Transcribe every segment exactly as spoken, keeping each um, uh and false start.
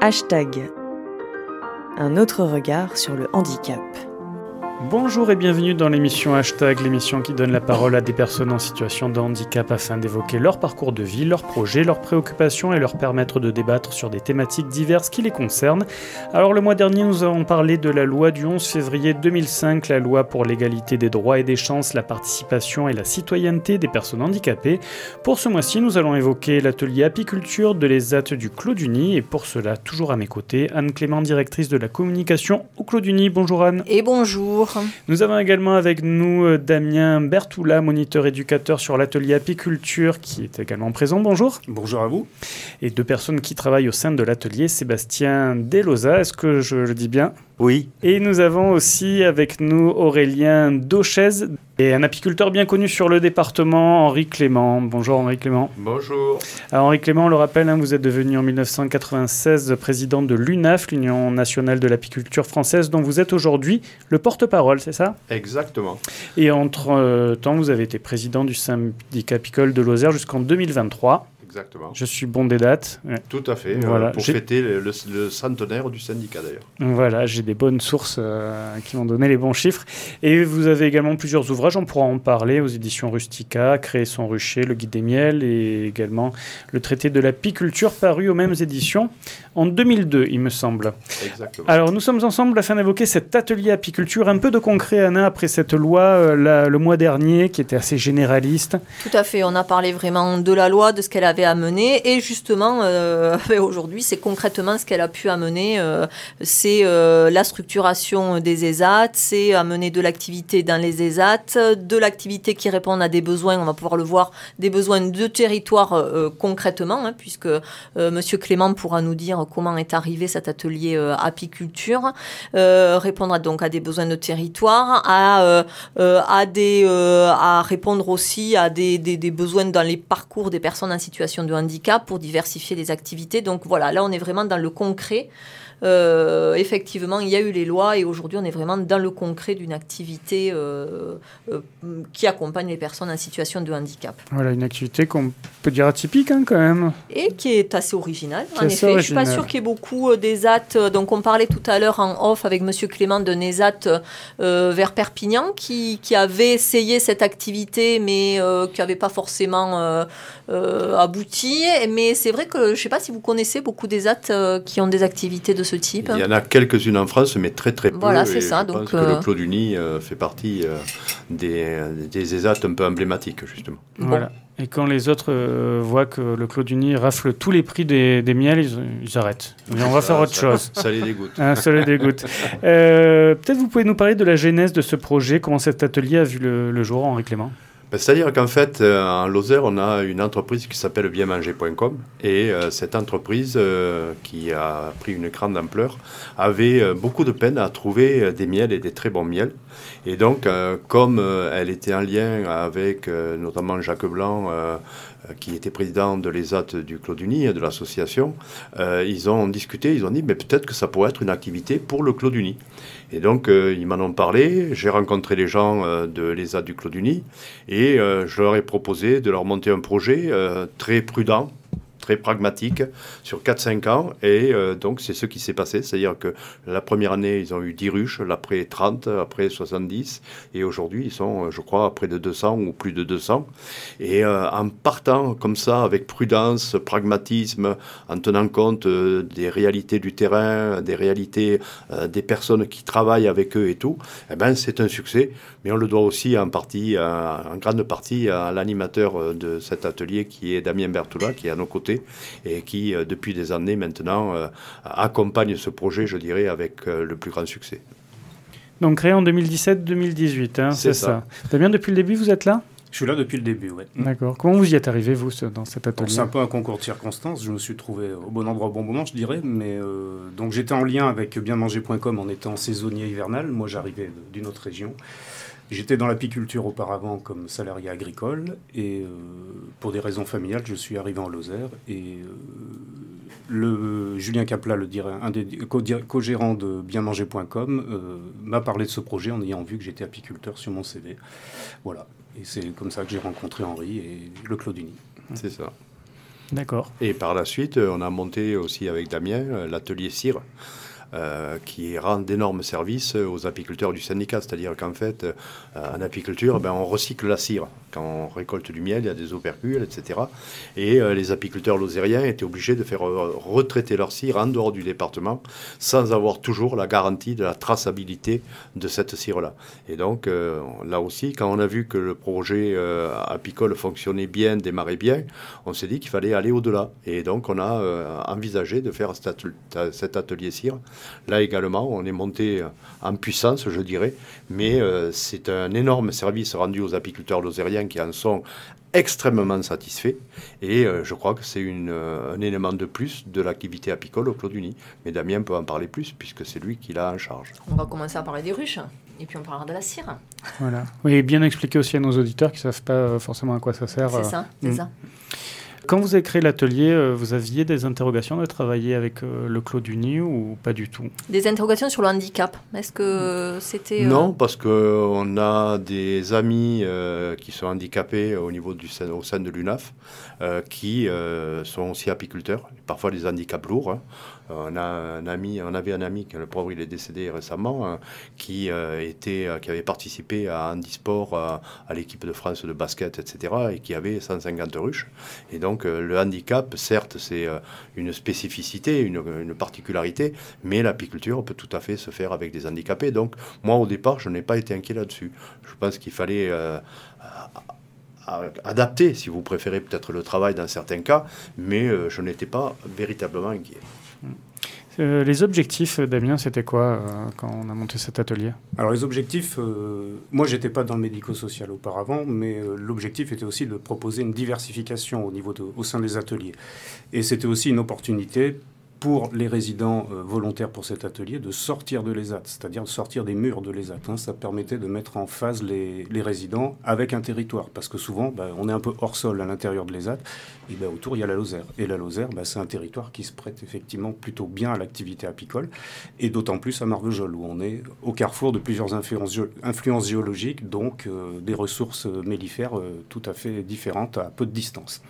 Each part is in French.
Hashtag. Un autre regard sur le handicap. Bonjour et bienvenue dans l'émission Hashtag, l'émission qui donne la parole à des personnes en situation de handicap afin d'évoquer leur parcours de vie, leurs projets, leurs préoccupations et leur permettre de débattre sur des thématiques diverses qui les concernent. Alors le mois dernier, nous avons parlé de la loi du onze février deux mille cinq, la loi pour l'égalité des droits et des chances, la participation et la citoyenneté des personnes handicapées. Pour ce mois-ci, nous allons évoquer l'atelier apiculture de l'E S A T du Clos du Nid et pour cela, toujours à mes côtés, Anne Clément, directrice de la communication au Clos du Nid. Bonjour Anne. Et bonjour. Nous avons également avec nous Damien Bertoula, moniteur éducateur sur l'atelier apiculture, qui est également présent. Bonjour. Bonjour à vous. Et deux personnes qui travaillent au sein de l'atelier, Sébastien Delosa, est-ce que je le dis bien ? Oui. Et nous avons aussi avec nous Aurélien Dauchez et un apiculteur bien connu sur le département, Henri Clément. Bonjour Henri Clément. Bonjour. Alors Henri Clément, on le rappelle, hein, vous êtes devenu en dix-neuf cent quatre-vingt-seize président de l'U N A F, l'Union nationale de l'apiculture française, dont vous êtes aujourd'hui le porte-parole, c'est ça ? Exactement. Et entre-temps, vous avez été président du syndicat apicole de Lozère jusqu'en deux mille vingt-trois. Exactement. Je suis bon des dates. Ouais. Tout à fait, voilà. euh, pour j'ai... fêter le, le, le centenaire du syndicat d'ailleurs. Voilà, j'ai des bonnes sources euh, qui m'ont donné les bons chiffres. Et vous avez également plusieurs ouvrages, on pourra en parler, aux éditions Rustica, Créer son rucher, le guide des miels, et également le traité de l'apiculture paru aux mêmes éditions en deux mille deux, il me semble. Exactement. Alors nous sommes ensemble afin d'évoquer cet atelier apiculture, un peu de concret, Anna, après cette loi euh, la, le mois dernier, qui était assez généraliste. Tout à fait, on a parlé vraiment de la loi, de ce qu'elle avait amener et justement euh, aujourd'hui c'est concrètement ce qu'elle a pu amener, euh, c'est euh, la structuration des E S A T, c'est amener de l'activité dans les E S A T, de l'activité qui répond à des besoins, on va pouvoir le voir, des besoins de territoire euh, concrètement, hein, puisque euh, Monsieur Clément pourra nous dire comment est arrivé cet atelier euh, apiculture, euh, répondre donc à des besoins de territoire, à, euh, euh, à, des, euh, à répondre aussi à des, des, des besoins dans les parcours des personnes en situation de handicap pour diversifier les activités. Donc voilà, là on est vraiment dans le concret. Euh, effectivement, il y a eu les lois et aujourd'hui on est vraiment dans le concret d'une activité euh, euh, qui accompagne les personnes en situation de handicap. Voilà, une activité qu'on peut dire atypique hein, quand même. Et qui est assez originale, qui en effet. Original. Je ne suis pas sûre qu'il y ait beaucoup d'E S A T. Donc on parlait tout à l'heure en off avec Monsieur Clément d'un E S A T euh, vers Perpignan qui, qui avait essayé cette activité mais euh, qui n'avait pas forcément euh, euh, abouti. Mais c'est vrai que je ne sais pas si vous connaissez beaucoup d'E S A T euh, qui ont des activités de ce type. Il y en a quelques-unes en France, mais très très peu. Voilà, c'est et ça. Je donc pense euh... que le Clos du Nid euh, fait partie euh, des, des E S A T un peu emblématiques, justement. Bon. Voilà. Et quand les autres euh, voient que le Clos du Nid rafle tous les prix des, des miels, ils, ils arrêtent. Mais on va ça, faire autre ça, chose. Ça les dégoûte. Hein, ça les dégoûte. euh, peut-être vous pouvez nous parler de la genèse de ce projet, comment cet atelier a vu le, le jour, Henri Clément ? C'est-à-dire qu'en fait, euh, en Lozère, on a une entreprise qui s'appelle bien manger point com et euh, cette entreprise, euh, qui a pris une grande ampleur, avait euh, beaucoup de peine à trouver euh, des miels et des très bons miels. Et donc, euh, comme euh, elle était en lien avec euh, notamment Jacques Blanc, euh, qui était président de l'E S A T du Clos du Nid, de l'association, euh, ils ont discuté, ils ont dit mais peut-être que ça pourrait être une activité pour le Clos du Nid. Et donc euh, ils m'en ont parlé, j'ai rencontré les gens euh, de l'E S A T du Clos du Nid et euh, je leur ai proposé de leur monter un projet euh, très prudent, très pragmatique, sur quatre cinq ans. Et euh, donc, c'est ce qui s'est passé. C'est-à-dire que la première année, ils ont eu dix ruches, l'après trente, après soixante-dix. Et aujourd'hui, ils sont, je crois, à près de deux cents ou plus de deux cents. Et euh, en partant comme ça, avec prudence, pragmatisme, en tenant compte euh, des réalités du terrain, des réalités euh, des personnes qui travaillent avec eux et tout, eh ben, c'est un succès. Mais on le doit aussi en partie, en grande partie, à l'animateur de cet atelier qui est Damien Bertoula, qui est à nos côtés et qui, euh, depuis des années maintenant, euh, accompagne ce projet, je dirais, avec euh, le plus grand succès. Donc créé en deux mille dix-sept deux mille dix-huit, hein, c'est, c'est ça. ça. Damien, depuis le début, vous êtes là ? Je suis là depuis le début, oui. D'accord. Comment vous y êtes arrivé, vous, dans cet atelier ? C'est un peu un concours de circonstances. Je me suis trouvé au bon endroit au bon moment, je dirais. Mais euh, donc j'étais en lien avec bien manger point com en étant saisonnier hivernal. Moi, j'arrivais d'une autre région. J'étais dans l'apiculture auparavant comme salarié agricole et euh, pour des raisons familiales, je suis arrivé en Lozère et euh, le Julien Capla, le dire, un des co-gérants de bien manger point com, euh, m'a parlé de ce projet en ayant vu que j'étais apiculteur sur mon C V. Voilà. Et c'est comme ça que j'ai rencontré Henri et le Clos du Nid. C'est ça. D'accord. Et par la suite, on a monté aussi avec Damien l'atelier cire, Euh, qui rend d'énormes services aux apiculteurs du syndicat. C'est-à-dire qu'en fait, euh, en apiculture, ben, on recycle la cire. Quand on récolte du miel, il y a des opercules, et cetera. Et euh, les apiculteurs lozériens étaient obligés de faire euh, retraiter leur cire en dehors du département, sans avoir toujours la garantie de la traçabilité de cette cire-là. Et donc, euh, là aussi, quand on a vu que le projet euh, apicole fonctionnait bien, démarrait bien, on s'est dit qu'il fallait aller au-delà. Et donc, on a euh, envisagé de faire cet atelier, cet atelier cire. Là également, on est monté en puissance, je dirais, mais euh, c'est un énorme service rendu aux apiculteurs lozériens qui en sont extrêmement satisfaits. Et euh, je crois que c'est une, euh, un élément de plus de l'activité apicole au Clos du Nid. Mais Damien peut en parler plus, puisque c'est lui qui l'a en charge. On va commencer à parler des ruches, et puis on parlera de la cire. Voilà. Oui, et bien expliquer aussi à nos auditeurs qui ne savent pas forcément à quoi ça sert. C'est ça, c'est mmh. ça. Quand vous avez créé l'atelier, vous aviez des interrogations de travailler avec le Clos du Nid ou pas du tout? Des interrogations sur le handicap. Est-ce que c'était... Euh... Non, parce qu'on a des amis euh, qui sont handicapés au niveau du au sein de l'U N A F, euh, qui euh, sont aussi apiculteurs, parfois des handicaps lourds. Hein. On a un ami, on avait un ami, le pauvre il est décédé récemment, hein, qui, euh, était, qui avait participé à Handisport, à, à l'équipe de France de basket, et cetera, et qui avait cent cinquante ruches. Et donc euh, le handicap, certes, c'est euh, une spécificité, une, une particularité, mais l'apiculture peut tout à fait se faire avec des handicapés. Donc moi, au départ, je n'ai pas été inquiet là-dessus. Je pense qu'il fallait... Euh, adapter, si vous préférez, peut-être le travail dans certains cas, mais euh, je n'étais pas véritablement inquiet. Euh, les objectifs, Damien, c'était quoi euh, quand on a monté cet atelier? Alors les objectifs, euh, moi j'étais pas dans le médico-social auparavant, mais euh, l'objectif était aussi de proposer une diversification au niveau de, au sein des ateliers. Et c'était aussi une opportunité pour les résidents euh, volontaires pour cet atelier de sortir de l'E S A T, c'est-à-dire de sortir des murs de l'E S A T. Hein. Ça permettait de mettre en phase les, les résidents avec un territoire, parce que souvent, bah, on est un peu hors sol à l'intérieur de l'E S A T, et bah, autour, il y a la Lozère. Et la Lozère, bah, c'est un territoire qui se prête effectivement plutôt bien à l'activité apicole, et d'autant plus à Marvejols, où on est au carrefour de plusieurs influences, influences géologiques, donc euh, des ressources mellifères euh, tout à fait différentes à peu de distance.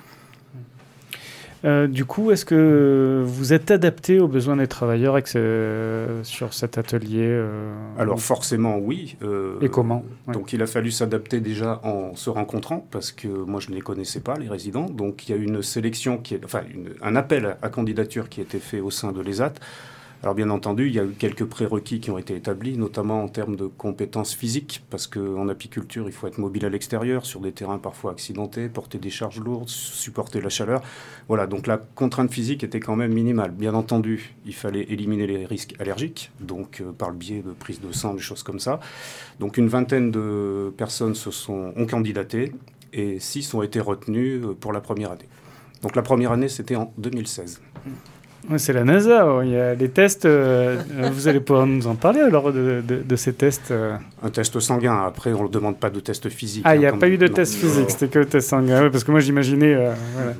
Euh, du coup, est-ce que vous êtes adapté aux besoins des travailleurs avec ce, sur cet atelier euh, Alors forcément, oui. Euh, Et comment? Ouais. Donc il a fallu s'adapter déjà en se rencontrant, parce que moi je ne les connaissais pas, les résidents. Donc il y a une sélection, qui est, enfin une, un appel à candidature qui a été fait au sein de l'E S A T. Alors bien entendu, il y a eu quelques prérequis qui ont été établis, notamment en termes de compétences physiques, parce qu'en apiculture, il faut être mobile à l'extérieur, sur des terrains parfois accidentés, porter des charges lourdes, supporter la chaleur. Voilà, donc la contrainte physique était quand même minimale. Bien entendu, il fallait éliminer les risques allergiques, donc euh, par le biais de prise de sang, des choses comme ça. Donc une vingtaine de personnes se sont, ont candidaté, et six ont été retenues pour la première année. Donc la première année, c'était en deux mille seize. Ouais, c'est la NASA, oh. Il y a les tests, euh, vous allez pouvoir nous en parler alors de, de, de ces tests euh... Un test sanguin, après on ne demande pas de test physique. Ah, il n'y hein, a pas eu de non, test physique, non. C'était que le test sanguin, ouais, parce que moi j'imaginais euh, voilà,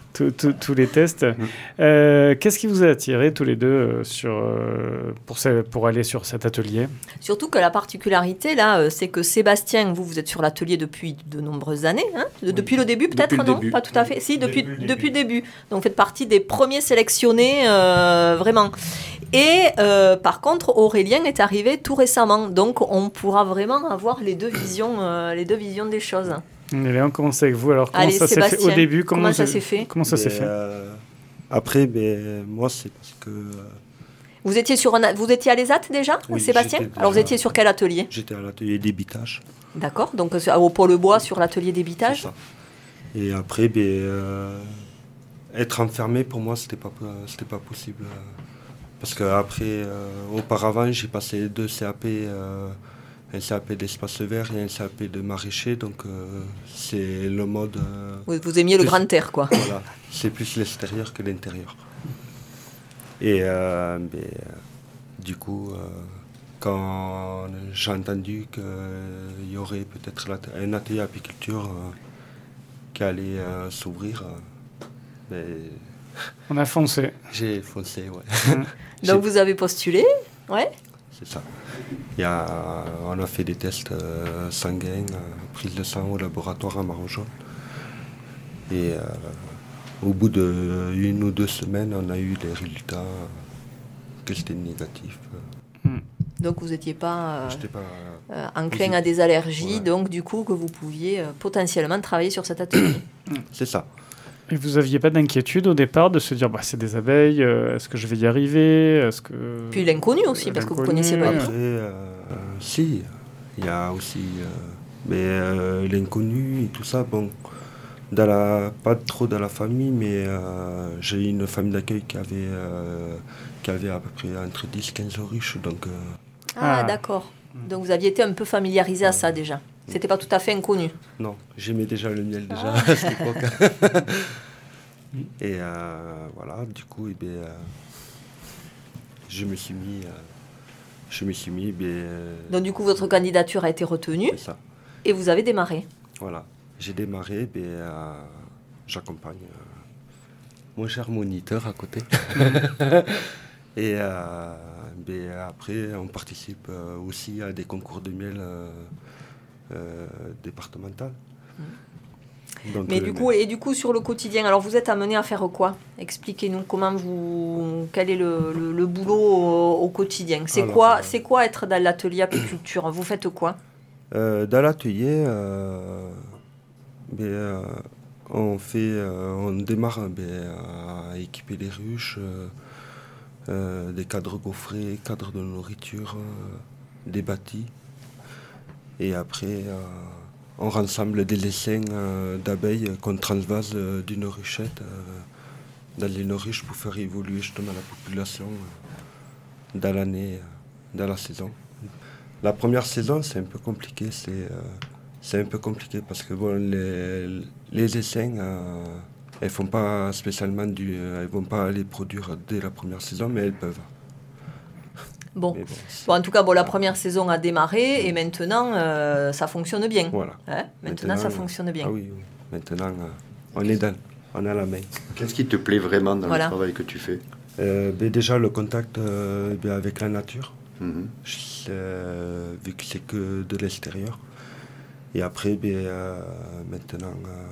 tous les tests. Mmh. Euh, qu'est-ce qui vous a attiré tous les deux euh, sur, euh, pour, ce, pour aller sur cet atelier? Surtout que la particularité là, euh, c'est que Sébastien, vous, vous êtes sur l'atelier depuis de nombreuses années, hein de, oui. Depuis le début peut-être, non début. Pas tout à fait. Si, depuis, depuis, depuis, depuis le début. Donc vous faites partie des premiers sélectionnés, euh, vraiment. Et euh, par contre, Aurélien est arrivé tout récemment, donc on pourra vraiment avoir les deux visions, euh, les deux visions des choses. Allez, on commence avec vous. Alors, comment Allez, ça Sébastien, s'est fait au début? Comment, comment ça s'est fait Comment ça s'est fait euh, Après, ben, moi, c'est parce que... Euh, vous étiez, sur un, vous étiez à l'E S A T déjà, oui, Sébastien? Alors, vous étiez sur quel atelier? J'étais à l'atelier d'ébitage. D'accord, donc au Pôle Bois, sur l'atelier d'ébitage. C'est ça. Et après, ben, euh, être enfermé, pour moi, c'était pas, c'était pas possible. Parce qu'après, euh, auparavant, j'ai passé deux C A P... Euh, un C A P d'espace vert et un C A P de maraîcher, donc euh, c'est le mode... Euh, vous, vous aimiez plus, le grand air, quoi. Voilà, c'est plus l'extérieur que l'intérieur. Et euh, ben, du coup, euh, quand j'ai entendu qu'il euh, y aurait peut-être un atelier apiculture euh, qui allait euh, s'ouvrir, euh, ben, on a foncé. J'ai foncé, ouais. Donc vous avez postulé, ouais. C'est ça. Il y a, on a fait des tests euh, sanguins, euh, prise de sang au laboratoire à Marvejols. Et euh, au bout d'une ou deux semaines, on a eu des résultats que c'était négatif. Donc vous n'étiez pas, euh, J'étais pas euh, enclin à des allergies, Ouais. donc du coup que vous pouviez euh, potentiellement travailler sur cet atelier. C'est ça. Et vous n'aviez pas d'inquiétude au départ de se dire bah, c'est des abeilles, euh, est-ce que je vais y arriver, est-ce que... Puis l'inconnu aussi, parce que vous ne L'inconnu, connaissiez pas du ouais. tout. Après, euh, euh, si, il y a aussi euh, mais, euh, l'inconnu et tout ça. Bon, dans la, pas trop dans la famille, mais euh, j'ai eu une famille d'accueil qui avait, euh, qui avait à peu près entre dix et quinze ruches. Donc, euh, Ah, Ah. d'accord. Donc vous aviez été un peu familiarisé à ça déjà. C'était pas tout à fait inconnu. non, j'aimais déjà le miel déjà Ah. à cette époque. Et euh, voilà, du coup, eh bien, euh, je me suis mis, euh, je me suis mis, eh bien, euh, Donc du coup votre candidature a été retenue c'est ça. et vous avez démarré. Voilà, j'ai démarré, eh bien, euh, j'accompagne euh, mon cher moniteur à côté. Et euh, ben, après, on participe euh, aussi à des concours de miel euh, euh, départemental. Donc, Mais euh, du coup, et du coup sur le quotidien, alors vous êtes amené à faire quoi? Expliquez-nous comment vous, quel est le, le, le boulot au, au quotidien. C'est Alors, quoi, euh, c'est quoi être dans l'atelier apiculture? Vous faites quoi? Euh, dans l'atelier, euh, ben, euh, on, fait, euh, on démarre ben, à équiper les ruches, euh, euh, des cadres gaufrés, cadres de nourriture, euh, des bâtis. Et après, euh, on rassemble des essaims euh, d'abeilles qu'on transvase euh, d'une ruchette euh, dans les ruches pour faire évoluer justement la population euh, dans l'année, euh, dans la saison. La première saison, c'est un peu compliqué. C'est, euh, c'est un peu compliqué parce que bon, les, les essaims, euh, elles font pas spécialement du, elles vont pas les produire dès la première saison, mais elles peuvent. Bon. Mais bon, c'est- Bon, en tout cas, bon, la première saison a démarré et maintenant, euh, ça fonctionne bien. Voilà. Hein, maintenant, ça fonctionne bien. Ah oui, oui. Maintenant, euh, on est dans, on a la main. Qu'est-ce qui te plaît vraiment dans Voilà. le travail que tu fais? Euh, ben déjà le contact euh, ben avec la nature. Mhm. C'est, euh, vu que c'est que de l'extérieur. Et après, ben, euh, maintenant, euh,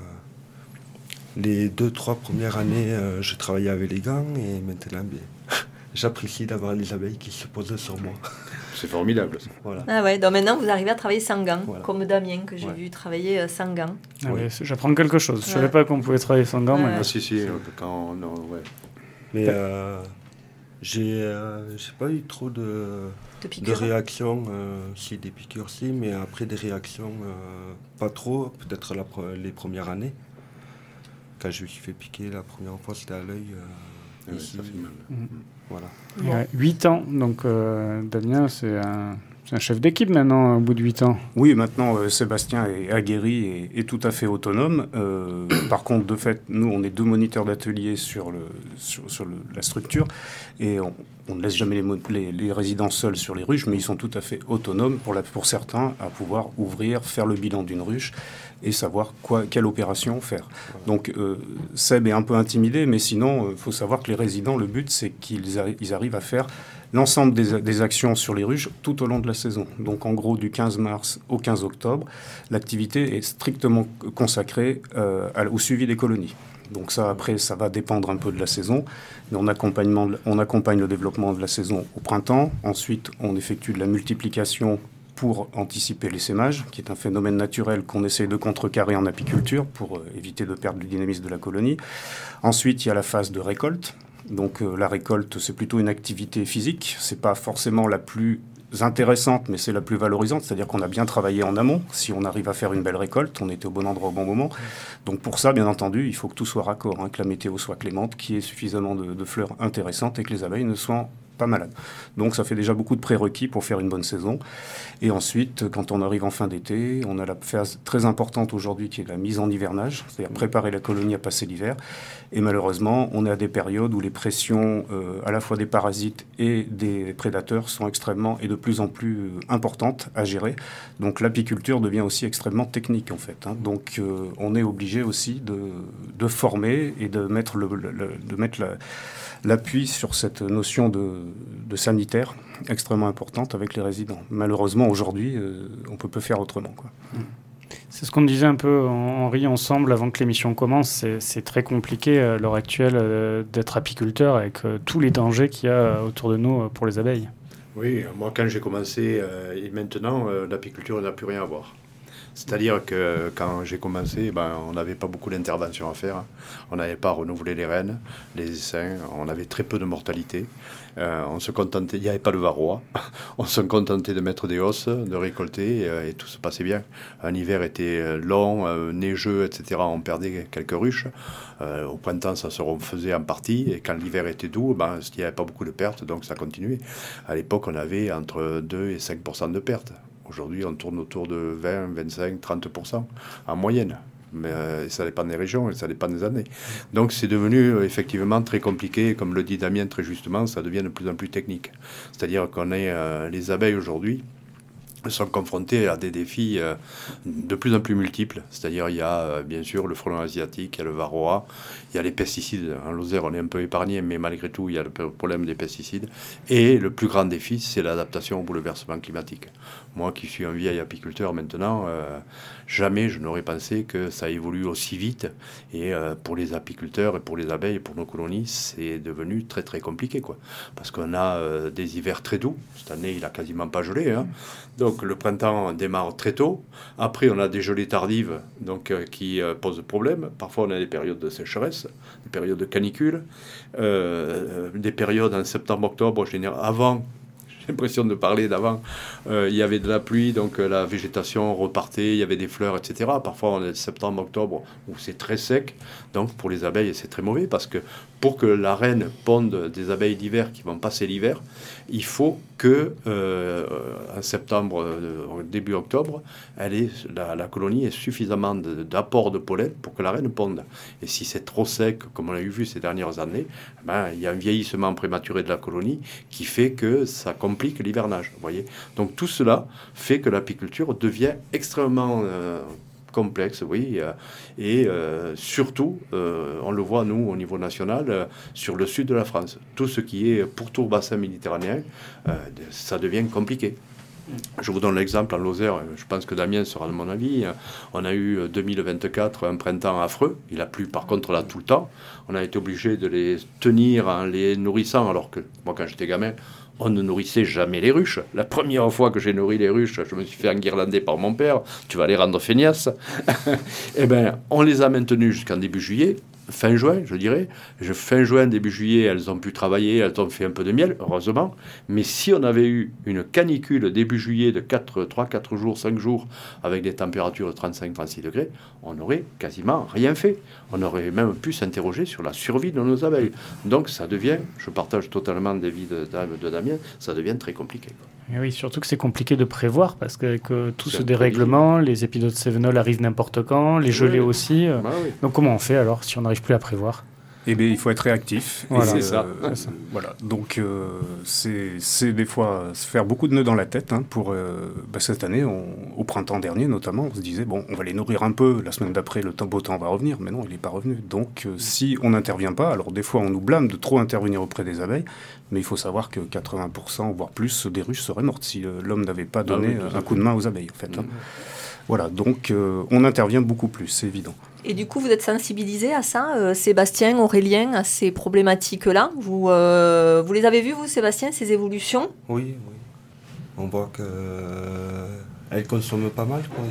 les deux, trois premières années, euh, je travaillais avec les gants et maintenant, ben, j'apprécie d'avoir les abeilles qui se posent sur moi. C'est formidable. Ça. Voilà. Ah ouais, donc maintenant, vous arrivez à travailler sans gants, Voilà. comme Damien, que j'ai Ouais. vu travailler euh, sans gants. Ah Oui. oui, c'est- j'apprends quelque chose. Je ne savais Ouais. pas qu'on pouvait travailler sans gants. Ouais. mais- Ah si, si, euh, quand non, ouais. Mais euh, j'ai, euh, j'ai pas eu trop de, De de piqûres. réactions, euh, si des piqûres si, mais après des réactions euh, pas trop, peut-être la pre- les premières années. Quand je me suis fait piquer la première fois, c'était à l'œil. euh, Ouais, ici. ça fait mal. Voilà. Il y a huit ans, donc euh, Damien, c'est un, c'est un chef d'équipe maintenant, au bout de huit ans. Oui, maintenant, euh, Sébastien est aguerri et, et tout à fait autonome. Euh, par contre, de fait, nous, on est deux moniteurs d'atelier sur, le, sur, sur le- la structure et on, on ne laisse jamais les, mo- les, les résidents seuls sur les ruches, mais ils sont tout à fait autonomes pour, la, pour certains à pouvoir ouvrir, faire le bilan d'une ruche et savoir quoi, quelle opération faire. Donc, euh, Seb est un peu intimidé, mais sinon, il faut savoir que les résidents, le but, c'est qu'ils arri- ils arrivent à faire l'ensemble des, des actions sur les ruches tout au long de la saison. Donc en gros, du quinze mars au quinze octobre, l'activité est strictement consacrée euh, à- au suivi des colonies. Donc ça, après, ça va dépendre un peu de la saison. Mais on, accompagnement de- on accompagne le développement de la saison au printemps. Ensuite, on effectue de la multiplication pour anticiper l'essaimage, qui est un phénomène naturel qu'on essaie de contrecarrer en apiculture pour euh, éviter de perdre le dynamisme de la colonie. Ensuite, il y a la phase de récolte. Donc euh, la récolte, c'est plutôt une activité physique. C'est pas forcément la plus intéressante, mais c'est la plus valorisante. C'est-à-dire qu'on a bien travaillé en amont. Si on arrive à faire une belle récolte, on était au bon endroit au bon moment. Donc pour ça, bien entendu, il faut que tout soit raccord, hein, que la météo soit clémente, qu'il y ait suffisamment de, de fleurs intéressantes et que les abeilles ne soient pas malades. Donc ça fait déjà beaucoup de prérequis pour faire une bonne saison. Et ensuite, quand on arrive en fin d'été, on a la phase très importante aujourd'hui qui est la mise en hivernage, c'est-à-dire préparer la colonie à passer l'hiver. Et malheureusement, on est à des périodes où les pressions euh, à la fois des parasites et des prédateurs sont extrêmement et de plus en plus euh, importantes à gérer. Donc l'apiculture devient aussi extrêmement technique en fait. Hein. Donc euh, on est obligé aussi de, de former et de mettre, le, le, le- de mettre la, l'appui sur cette notion de, de sanitaire extrêmement importante avec les résidents. Malheureusement, aujourd'hui, euh, on ne peut pas faire autrement, quoi. C'est ce qu'on disait un peu, Henri, ensemble, avant que l'émission commence. C'est, c'est très compliqué à l'heure actuelle euh, d'être apiculteur avec euh, tous les dangers qu'il y a autour de nous euh, pour les abeilles. Oui, moi quand j'ai commencé, euh, et maintenant, euh, l'apiculture n'a plus rien à voir. C'est-à-dire que quand j'ai commencé, ben, on n'avait pas beaucoup d'interventions à faire. On n'avait pas renouvelé les reines, les essaims. On avait très peu de mortalité. Euh, on se contentait, il n'y avait pas de varroa. On se contentait de mettre des hausses, de récolter et, euh, et tout se passait bien. Un hiver était long, euh, neigeux, et cetera. On perdait quelques ruches. Euh, au printemps, ça se refaisait en partie. Et quand l'hiver était doux, ben, il n'y avait pas beaucoup de pertes, donc ça continuait. À l'époque, on avait entre deux et cinq pour cent de pertes. Aujourd'hui, on tourne autour de vingt, vingt-cinq, trente pour cent en moyenne. Mais euh, ça dépend des régions et ça dépend des années. Donc c'est devenu euh, effectivement très compliqué. Comme le dit Damien très justement, ça devient de plus en plus technique. C'est-à-dire qu'on est euh, les abeilles aujourd'hui sont confrontés à des défis euh, de plus en plus multiples. C'est-à-dire il y a euh, bien sûr le frelon asiatique, il y a le varroa, il y a les pesticides. En Lozère, on est un peu épargné, mais malgré tout, il y a le problème des pesticides. Et le plus grand défi, c'est l'adaptation au bouleversement climatique. Moi qui suis un vieil apiculteur maintenant, euh, jamais je n'aurais pensé que ça évolue aussi vite. Et euh, pour les apiculteurs et pour les abeilles et pour nos colonies, c'est devenu très très compliqué, quoi. Parce qu'on a euh, des hivers très doux. Cette année, il n'a quasiment pas gelé, hein. Donc le printemps démarre très tôt. Après, on a des gelées tardives donc, euh, qui euh, posent problème. Parfois, on a des périodes de sécheresse, des périodes de canicule, euh, des périodes en septembre-octobre, généralement avant. J'ai l'impression de parler d'avant. Euh, il y avait de la pluie, donc euh, la végétation repartait, il y avait des fleurs, et cetera. Parfois, on est septembre, octobre, où c'est très sec. Donc, pour les abeilles, c'est très mauvais parce que pour que la reine ponde des abeilles d'hiver qui vont passer l'hiver, il faut que euh, en septembre, euh, début octobre, elle est, la, la colonie ait suffisamment de, d'apport de pollen pour que la reine ponde. Et si c'est trop sec, comme on a eu vu ces dernières années, ben, il y a un vieillissement prématuré de la colonie qui fait que ça complique l'hivernage. Vous voyez ? Donc tout cela fait que l'apiculture devient extrêmement euh, complexe, oui, euh, et euh, surtout, euh, on le voit, nous, au niveau national, euh, sur le sud de la France. Tout ce qui est pourtour bassin méditerranéen, euh, ça devient compliqué. Je vous donne l'exemple en Lozère, je pense que Damien sera de mon avis. On a eu deux mille vingt-quatre un printemps affreux, il a plu par contre là tout le temps. On a été obligé de les tenir en les nourrissant, alors que moi quand j'étais gamin, on ne nourrissait jamais les ruches. La première fois que j'ai nourri les ruches, je me suis fait enguirlander par mon père. Tu vas les rendre feignasses. Eh bien, on les a maintenues jusqu'en début juillet. Fin juin, je dirais. Fin juin, début juillet, elles ont pu travailler, elles ont fait un peu de miel, heureusement. Mais si on avait eu une canicule début juillet de trois quatre jours, cinq jours, avec des températures de trente-cinq à trente-six degrés, on n'aurait quasiment rien fait. On aurait même pu s'interroger sur la survie de nos abeilles. Donc ça devient, je partage totalement l'avis de, de Damien, ça devient très compliqué, quoi. Et oui, surtout que c'est compliqué de prévoir parce qu'avec euh, tout c'est ce dérèglement, les épisodes Cévenol arrivent n'importe quand, les gelées oui. aussi. Euh, bah oui. Donc comment on fait alors si on n'arrive plus à prévoir ? Eh bien, il faut être réactif. Voilà. C'est, ça. euh, c'est ça. Voilà. Donc, euh, c'est, c'est des fois se faire beaucoup de nœuds dans la tête. Hein, pour euh, bah, cette année, on, au printemps dernier notamment, on se disait bon, on va les nourrir un peu. La semaine d'après, le temps, beau temps va revenir. Mais non, il n'est pas revenu. Donc, euh, si on n'intervient pas, alors des fois, on nous blâme de trop intervenir auprès des abeilles. Mais il faut savoir que quatre-vingts pour cent, voire plus, des ruches seraient mortes si euh, l'homme n'avait pas donné ah oui, un coup de main aux abeilles. En fait, mmh. hein. Voilà. Donc, euh, on intervient beaucoup plus, c'est évident. Et du coup, vous êtes sensibilisé à ça, euh, Sébastien, Aurélien, à ces problématiques-là. Vous, euh, vous les avez vues, vous, Sébastien, ces évolutions ? Oui, oui. On voit qu'elles euh, consomment pas mal, quoi,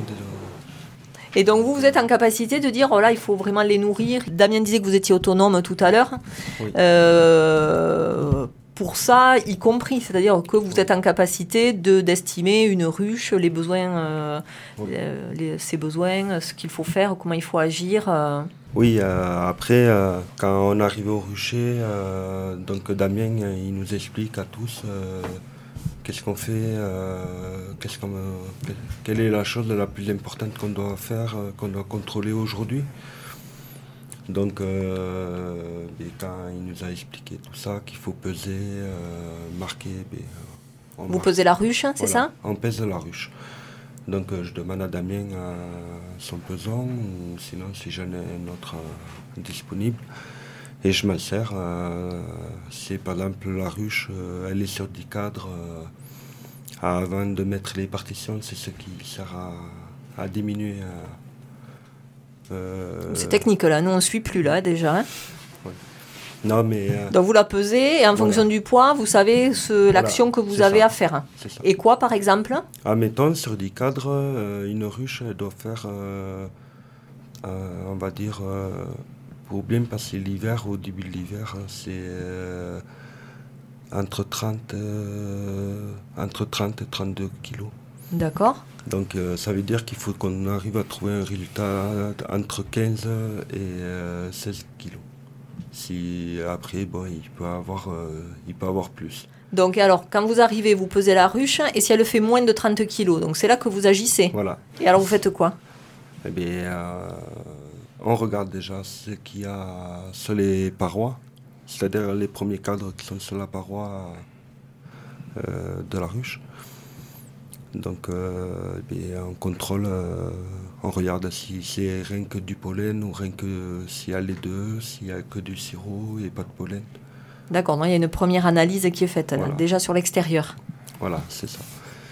déjà. Et donc, vous, vous êtes en capacité de dire, oh là, il faut vraiment les nourrir. Damien disait que vous étiez autonome tout à l'heure. Oui. Euh, pour ça, y compris, c'est-à-dire que vous êtes en capacité de, d'estimer une ruche, les besoins, euh, oui. les, ses besoins, ce qu'il faut faire, comment il faut agir. Euh. Oui, euh, après, euh, quand on arrive au rucher, euh, donc Damien, il nous explique à tous euh, qu'est-ce qu'on fait, euh, qu'est-ce qu'on, euh, quelle est la chose la plus importante qu'on doit faire, euh, qu'on doit contrôler aujourd'hui. Donc, euh, quand il nous a expliqué tout ça, qu'il faut peser, euh, marquer... Ben, Vous marque. Pesez la ruche, c'est voilà, ça ? On pèse la ruche. Donc, euh, je demande à Damien euh, son pesant, ou sinon, si j'en ai un autre euh, disponible, et je m'en sers. Euh, si, par exemple, la ruche, euh, elle est sur dix cadres, euh, avant de mettre les partitions, c'est ce qui sert à, à diminuer. Euh, euh, C'est technique là, nous on ne suit plus là déjà. Hein. Ouais. Non, mais, euh, Donc vous la pesez et en voilà. fonction du poids, vous savez ce, voilà, l'action que vous avez ça. à faire. Et quoi par exemple? Admettons, sur des cadres, euh, une ruche doit faire, euh, euh, on va dire, euh, pour bien passer l'hiver, au début de l'hiver, c'est euh, entre, trente, euh, entre trente et trente-deux kilos. D'accord. Donc euh, ça veut dire qu'il faut qu'on arrive à trouver un résultat entre quinze et euh, seize kilos. Si après, bon, il peut avoir, euh, il peut avoir plus. Donc alors, quand vous arrivez, vous pesez la ruche, et si elle fait moins de trente kilos, donc c'est là que vous agissez. Voilà. Et alors vous faites quoi? Eh bien, euh, on regarde déjà ce qu'il y a sur les parois, c'est-à-dire les premiers cadres qui sont sur la paroi euh, de la ruche. Donc euh, eh bien, on contrôle, euh, on regarde si c'est rien que du pollen ou rien que s'il y a les deux, s'il n'y a que du sirop et pas de pollen. D'accord, donc il y a une première analyse qui est faite, voilà. Là, déjà sur l'extérieur. Voilà, c'est ça.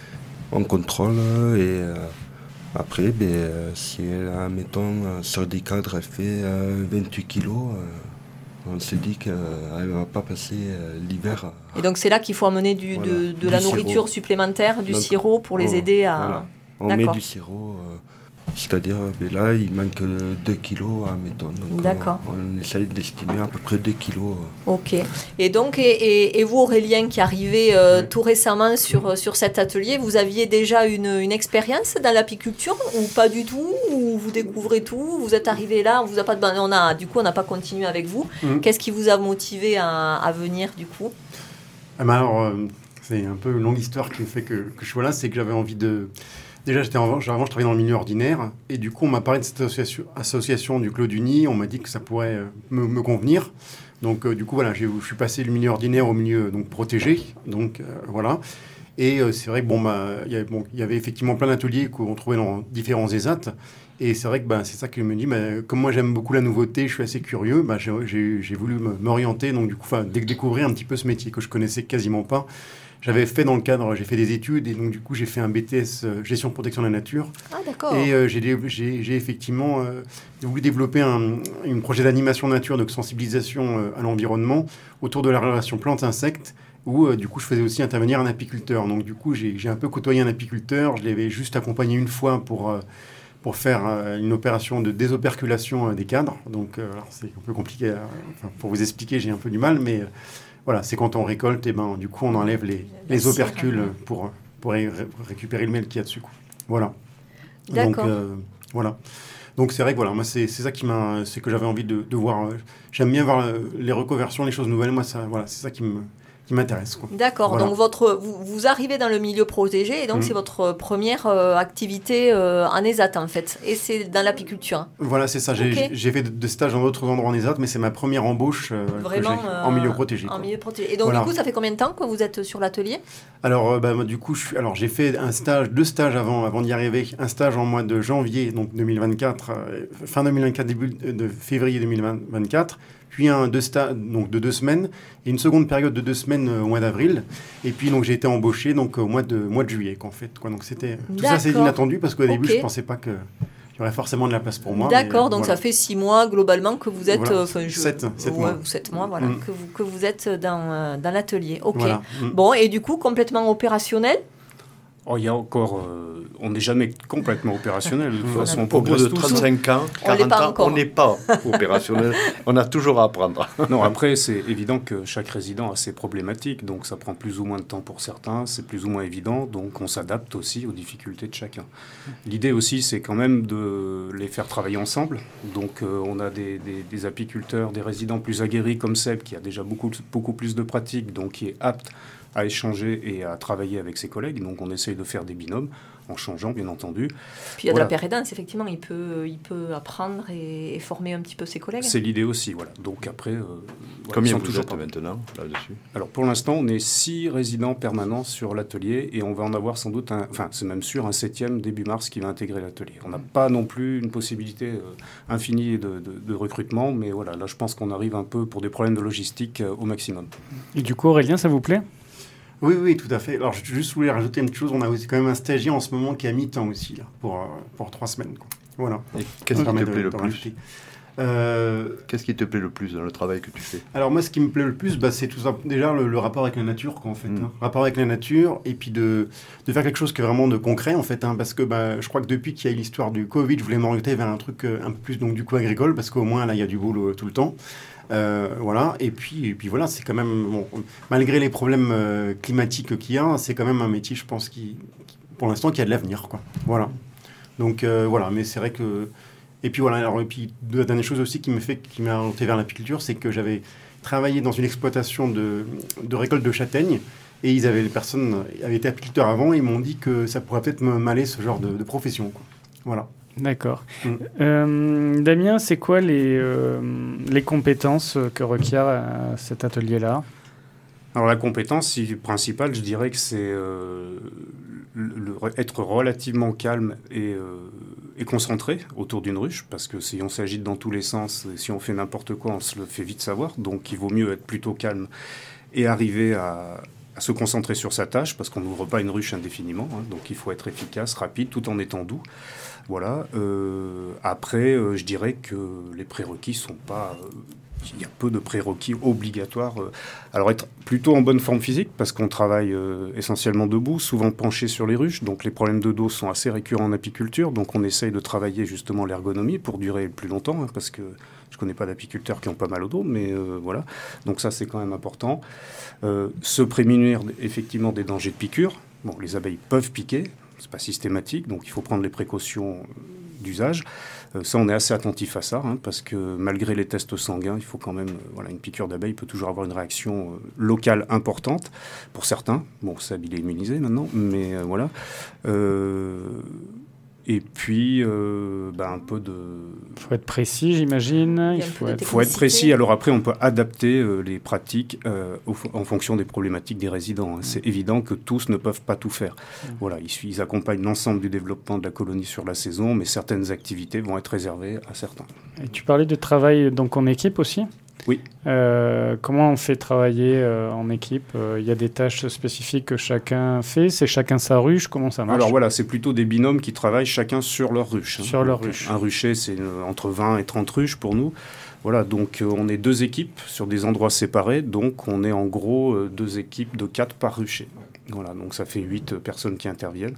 On contrôle et euh, après, ben, euh, si, admettons, sur des cadres, elle fait euh, vingt-huit kilos, euh, on se dit qu'elle ne va pas passer euh, l'hiver. Et donc c'est là qu'il faut amener du, voilà, de, de du la nourriture sirop. supplémentaire, du donc, sirop pour les oh, aider à... Voilà. On D'accord. met du sirop, euh, c'est-à-dire ben là il manque deux kilos à mettons. Donc D'accord. On, on essaye d'estimer à peu près deux kilos. Euh. Ok. Et donc, et, et, et vous Aurélien qui arrivez euh, oui. tout récemment sur, sur cet atelier, vous aviez déjà une, une expérience dans l'apiculture ou pas du tout? Ou vous découvrez tout? Vous êtes arrivé là, on vous a pas, on a, du coup on n'a pas continué avec vous. Mmh. Qu'est-ce qui vous a motivé à, à venir du coup? Ah ben alors, euh, c'est un peu une longue histoire qui fait que, que je sois là, c'est que j'avais envie de... Déjà, j'étais en, avant, je travaillais dans le milieu ordinaire, et du coup, on m'a parlé de cette association, association du Clos du Nid, on m'a dit que ça pourrait euh, me, me convenir. Donc, euh, du coup, voilà, j'ai, je suis passé du milieu ordinaire au milieu donc, protégé, donc euh, voilà. Et euh, c'est vrai que bon, bah, y avait, bon, y avait effectivement plein d'ateliers qu'on trouvait dans différents E S A T, et c'est vrai que bah, c'est ça qui me dit, bah, comme moi j'aime beaucoup la nouveauté, je suis assez curieux, bah, j'ai, j'ai, j'ai voulu m'orienter, donc du coup, découvrir un petit peu ce métier que je connaissais quasiment pas. J'avais fait dans le cadre, j'ai fait des études et donc du coup j'ai fait un B T S euh, gestion protection de la nature. Ah d'accord. Et euh, j'ai, j'ai, j'ai effectivement euh, voulu développer un, un projet d'animation nature, de sensibilisation euh, à l'environnement autour de la relation plantes-insectes où euh, du coup je faisais aussi intervenir un apiculteur. Donc du coup j'ai, j'ai un peu côtoyé un apiculteur, je l'avais juste accompagné une fois pour... Euh, pour faire euh, une opération de désoperculation euh, des cadres. Donc euh, alors, c'est un peu compliqué, euh, enfin, pour vous expliquer j'ai un peu du mal, mais... Euh, Voilà, c'est quand on récolte, et ben, du coup, on enlève les, les opercules pour, pour ré- récupérer le miel qu'il y a dessus. Quoi. Voilà. D'accord. Donc, euh, voilà. Donc, c'est vrai que voilà, moi, c'est, c'est ça qui m'a, c'est que j'avais envie de, de voir. Euh, j'aime bien voir les reconversions, les choses nouvelles. Moi, ça, voilà, c'est ça qui me... qui m'intéresse. Quoi. D'accord, voilà. Donc votre, vous, vous arrivez dans le milieu protégé et donc mmh. c'est votre première euh, activité euh, en E S A T en fait, et c'est dans l'apiculture. Voilà, c'est ça, j'ai, okay. j'ai fait des stages dans d'autres endroits en E S A T, mais c'est ma première embauche euh, Vraiment, que j'ai, euh, en milieu protégé. En milieu protégé. Et donc voilà. du coup, ça fait combien de temps que vous êtes sur l'atelier? Alors, euh, bah, du coup, je suis, alors, j'ai fait un stage, deux stages avant, avant d'y arriver, un stage en mois de janvier donc deux mille vingt-quatre, euh, fin deux mille vingt-quatre, début de février deux mille vingt-quatre, puis un deux sta- donc de deux semaines, et une seconde période de deux semaines euh, au mois d'avril. Et puis donc j'ai été embauché donc au mois de mois de juillet en fait. Quoi. Donc c'était tout D'accord. ça c'est inattendu parce qu'au okay. début je pensais pas que il y aurait forcément de la place pour moi. D'accord, mais, donc voilà. ça fait six mois globalement que vous êtes. Voilà. Euh, je, sept, sept ouais, mois. Sept mois, voilà, mm. que vous que vous êtes dans euh, dans l'atelier. Ok. Voilà. Mm. Bon, et du coup complètement opérationnel. Oh, il y a encore, euh, on n'est jamais complètement opérationnel. De toute façon, au bout de trente-cinq ans, quarante ans, on n'est pas opérationnel. On a toujours à apprendre. Non, après, c'est évident que chaque résident a ses problématiques. Donc, ça prend plus ou moins de temps pour certains. C'est plus ou moins évident. Donc, on s'adapte aussi aux difficultés de chacun. L'idée aussi, c'est quand même de les faire travailler ensemble. Donc, euh, on a des, des, des apiculteurs, des résidents plus aguerris comme Seb, qui a déjà beaucoup, beaucoup plus de pratique, donc qui est apte à échanger et à travailler avec ses collègues. Donc, on essaye de faire des binômes en changeant, bien entendu. Puis il y a voilà. de la pérédance, effectivement. Il peut, il peut apprendre et, et former un petit peu ses collègues. C'est l'idée aussi, voilà. Donc, après... Euh, Combien vous êtes maintenant, là-dessus? Alors, pour l'instant, on est six résidents permanents sur l'atelier et on va en avoir sans doute, un, enfin, c'est même sûr, un septième début mars qui va intégrer l'atelier. On n'a pas non plus une possibilité euh, infinie de, de, de recrutement, mais voilà, là, je pense qu'on arrive un peu, pour des problèmes de logistique, euh, au maximum. Et du coup, Aurélien, ça vous plaît? Oui, oui, tout à fait. Alors, je juste voulais rajouter une petite chose. On a aussi quand même un stagiaire en ce moment qui est à mi-temps aussi, là, pour, euh, pour trois semaines. Quoi. Voilà. Et qu'est-ce qui te plaît le plus euh, Qu'est-ce qui te plaît le plus dans le travail que tu fais? Alors moi, ce qui me plaît le plus, bah, c'est tout simplement déjà le, le rapport avec la nature, quoi, en fait. Mmh. Hein. Rapport avec la nature, et puis de, de faire quelque chose qui est vraiment de concret, en fait. Hein, parce que bah, je crois que depuis qu'il y a eu l'histoire du Covid, je voulais m'orienter vers un truc euh, un peu plus, donc, du coup, agricole, parce qu'au moins, là, il y a du boulot euh, tout le temps. Euh, voilà, et puis, et puis voilà, c'est quand même, bon, malgré les problèmes euh, climatiques qu'il y a, c'est quand même un métier, je pense, qui, qui pour l'instant, qui a de l'avenir, quoi. Voilà. Donc, euh, voilà, mais c'est vrai que... Et puis voilà, alors, et puis la dernière chose aussi qui m'a fait, qui m'a orienté vers l'apiculture, c'est que j'avais travaillé dans une exploitation de, de récolte de châtaignes, et ils avaient, les personnes avaient été apiculteurs avant, et ils m'ont dit que ça pourrait peut-être me m'aller ce genre de, de profession, quoi. Voilà. D'accord. Mm. Euh, Damien, c'est quoi les, euh, les compétences que requiert euh, cet atelier-là? Alors la compétence principale, je dirais que c'est euh, le, le, être relativement calme et, euh, et concentré autour d'une ruche, parce que si on s'agite dans tous les sens, si on fait n'importe quoi, on se le fait vite savoir. Donc il vaut mieux être plutôt calme et arriver à, à se concentrer sur sa tâche, parce qu'on n'ouvre pas une ruche indéfiniment. Hein, donc il faut être efficace, rapide, tout en étant doux. Voilà. Euh, après, euh, je dirais que les prérequis sont pas... Euh, il y a peu de prérequis obligatoires. Alors être plutôt en bonne forme physique, parce qu'on travaille euh, essentiellement debout, souvent penché sur les ruches, donc les problèmes de dos sont assez récurrents en apiculture, donc on essaye de travailler justement l'ergonomie pour durer plus longtemps, hein, parce que je ne connais pas d'apiculteurs qui ont pas mal au dos, mais euh, voilà, donc ça c'est quand même important. Euh, se prémunir effectivement des dangers de piqûre. Bon, les abeilles peuvent piquer, c'est pas systématique, donc il faut prendre les précautions d'usage. Euh, ça, on est assez attentif à ça, hein, parce que malgré les tests sanguins, il faut quand même... Euh, voilà, une piqûre d'abeille peut toujours avoir une réaction euh, locale importante pour certains. Bon, ça, il est immunisé maintenant, mais euh, voilà. Euh, et puis, euh, bah, un peu de... Il faut être précis, j'imagine. Il Il faut être... faut être précis. Alors après, on peut adapter euh, les pratiques euh, au, en fonction des problématiques des résidents. Hein. C'est évident que tous ne peuvent pas tout faire. Mmh. Voilà, ils, ils accompagnent l'ensemble du développement de la colonie sur la saison, mais certaines activités vont être réservées à certains. Et tu parlais de travail donc en équipe aussi ? Oui. Euh, comment on fait travailler euh, en équipe ? Il euh, y a des tâches spécifiques que chacun fait ? C'est chacun sa ruche ? Comment ça marche ? Alors voilà, c'est plutôt des binômes qui travaillent chacun sur leur ruche. Hein. Sur leur donc, ruche. Un rucher, c'est euh, entre vingt et trente ruches pour nous. Voilà, donc euh, on est deux équipes sur des endroits séparés. Donc on est en gros euh, deux équipes de quatre par rucher. Voilà, donc ça fait huit personnes qui interviennent.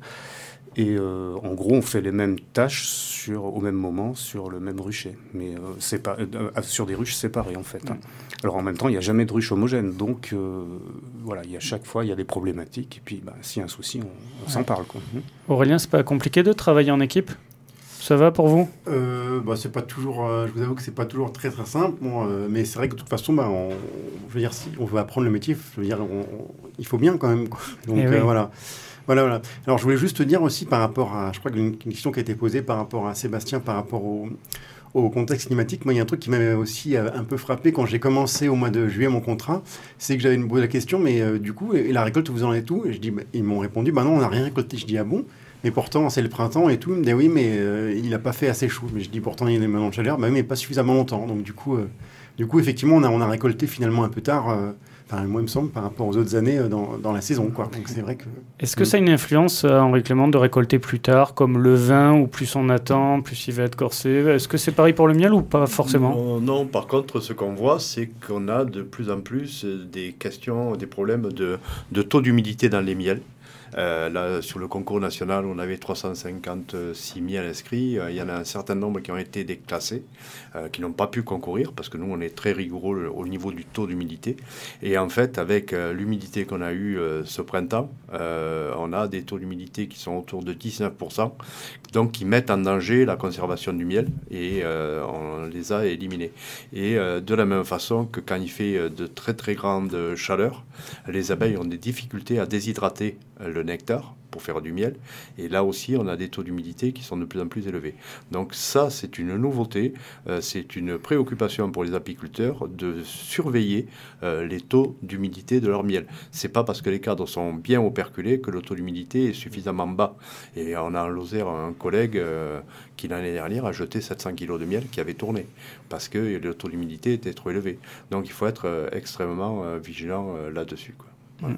Et euh, en gros, on fait les mêmes tâches sur, au même moment sur le même rucher, mais euh, sépa- euh, sur des ruches séparées en fait. Hein. Alors en même temps, il n'y a jamais de ruche homogène, donc euh, voilà, il y a chaque fois il y a des problématiques, et puis bah, s'il y a un souci, on, on ouais. s'en parle, quoi. Aurélien, c'est pas compliqué de travailler en équipe ? Ça va pour vous ? euh, bah, c'est pas toujours, euh, je vous avoue que c'est pas toujours très très simple, bon, euh, mais c'est vrai que de toute façon, bah, on, je veux dire, si on veut apprendre le métier, je veux dire, on, on, il faut bien quand même, quoi. Donc oui. euh, voilà. Voilà, voilà. Alors, je voulais juste te dire aussi par rapport à... Je crois qu'une question qui a été posée par rapport à Sébastien, par rapport au, au contexte climatique. Moi, il y a un truc qui m'avait aussi un peu frappé quand j'ai commencé au mois de juillet mon contrat. C'est que j'avais posé la question, mais euh, du coup, et la récolte, vous en êtes où ? Et je dis, bah, ils m'ont répondu, bah non, on n'a rien récolté. Je dis, ah bon ? Mais pourtant, c'est le printemps et tout. Ils me disaient, oui, mais euh, il n'a pas fait assez chaud. Mais je dis, pourtant, il y a des moments de chaleur. Bah oui, mais pas suffisamment longtemps. Donc, du coup, euh, du coup effectivement, on a, on a récolté finalement un peu tard... Euh, Enfin, moi, il me semble, par rapport aux autres années dans, dans la saison, quoi. Donc, c'est vrai que... Est-ce que ça a une influence euh, en réclement de récolter plus tard, comme le vin, ou plus on attend, plus il va être corsé ? Est-ce que c'est pareil pour le miel ou pas forcément ? non, non, par contre, ce qu'on voit, c'est qu'on a de plus en plus des questions, des problèmes de, de taux d'humidité dans les miels. Euh, là, sur le concours national, on avait trois cent cinquante-six miels inscrits. Euh, il y en a un certain nombre qui ont été déclassés, euh, qui n'ont pas pu concourir, parce que nous, on est très rigoureux au niveau du taux d'humidité. Et en fait, avec euh, l'humidité qu'on a eue euh, ce printemps, euh, on a des taux d'humidité qui sont autour de dix-neuf pour cent, donc qui mettent en danger la conservation du miel, et euh, on les a éliminés. Et euh, de la même façon que quand il fait de très très grandes chaleurs, les abeilles ont des difficultés à déshydrater le nectar pour faire du miel, et là aussi on a des taux d'humidité qui sont de plus en plus élevés. Donc ça, c'est une nouveauté, euh, c'est une préoccupation pour les apiculteurs de surveiller euh, les taux d'humidité de leur miel. C'est pas parce que les cadres sont bien operculés que le taux d'humidité est suffisamment bas. Et on a en Lozère un collègue euh, qui l'année dernière a jeté sept cents kilos de miel qui avait tourné parce que le taux d'humidité était trop élevé. Donc il faut être euh, extrêmement euh, vigilant euh, là-dessus, quoi. Voilà.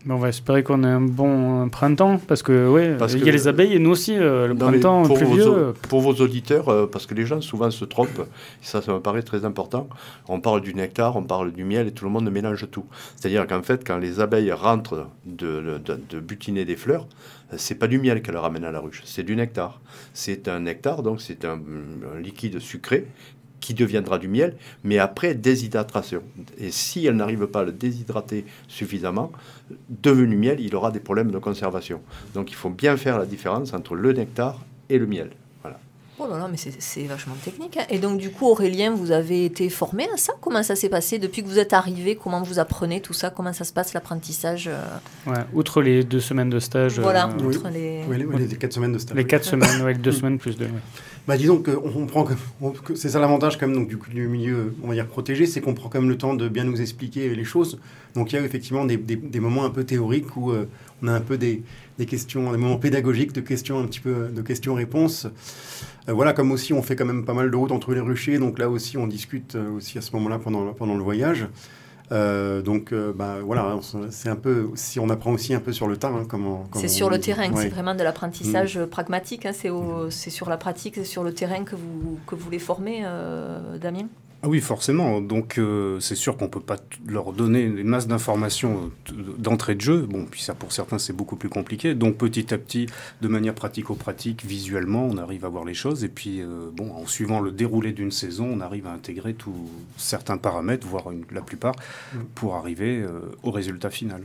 Mais on va espérer qu'on ait un bon printemps, parce que ouais, parce il y a que, les abeilles et nous aussi, euh, le printemps pour pluvieux. Vos, pour vos auditeurs, euh, parce que les gens souvent se trompent, ça, ça me paraît très important, on parle du nectar, on parle du miel et tout le monde mélange tout. C'est-à-dire qu'en fait, quand les abeilles rentrent de, de, de butiner des fleurs, c'est pas du miel qu'elles ramènent à la ruche, c'est du nectar. C'est un nectar, donc c'est un, un liquide sucré qui deviendra du miel, mais après déshydratation. Et si elle n'arrive pas à le déshydrater suffisamment, devenu miel, il aura des problèmes de conservation. Donc il faut bien faire la différence entre le nectar et le miel. Voilà. Oh là là, mais c'est, c'est vachement technique. Hein. Et donc du coup, Aurélien, vous avez été formé à ça ? Comment ça s'est passé depuis que vous êtes arrivé ? Comment vous apprenez tout ça ? Comment ça se passe l'apprentissage ? Ouais, outre les deux semaines de stage. Voilà, euh, outre oui. les... Oui, les, les quatre semaines de stage. Les oui. quatre semaines, ouais, deux semaines plus deux. Ouais. Bah, disons que on prend comme, on, que c'est ça l'avantage quand même donc, du, du milieu, on va dire protégé, c'est qu'on prend quand même le temps de bien nous expliquer les choses. Donc il y a effectivement des, des, des moments un peu théoriques où euh, on a un peu des, des questions, des moments pédagogiques de questions un petit peu de questions-réponses. Euh, voilà, comme aussi on fait quand même pas mal de routes entre les ruchers, donc là aussi on discute euh, aussi à ce moment-là pendant, pendant le voyage. Euh, donc, euh, bah, voilà, c'est un peu, si on apprend aussi un peu sur le tas. Hein, comment, comment c'est sur le dit. terrain, ouais. C'est vraiment de l'apprentissage mmh. pragmatique. Hein, c'est, au, c'est sur la pratique, c'est sur le terrain que vous, que vous les formez, euh, Damien ? Ah oui, forcément. Donc, euh, c'est sûr qu'on ne peut pas t- leur donner une masse d'informations t- d'entrée de jeu. Bon, puis ça, pour certains, c'est beaucoup plus compliqué. Donc, petit à petit, de manière pratico-pratique, visuellement, on arrive à voir les choses. Et puis, euh, bon, en suivant le déroulé d'une saison, on arrive à intégrer tous certains paramètres, voire une, la plupart, pour arriver euh, au résultat final.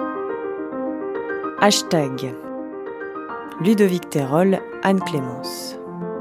Hashtag Ludovic Terol, Anne Clémence.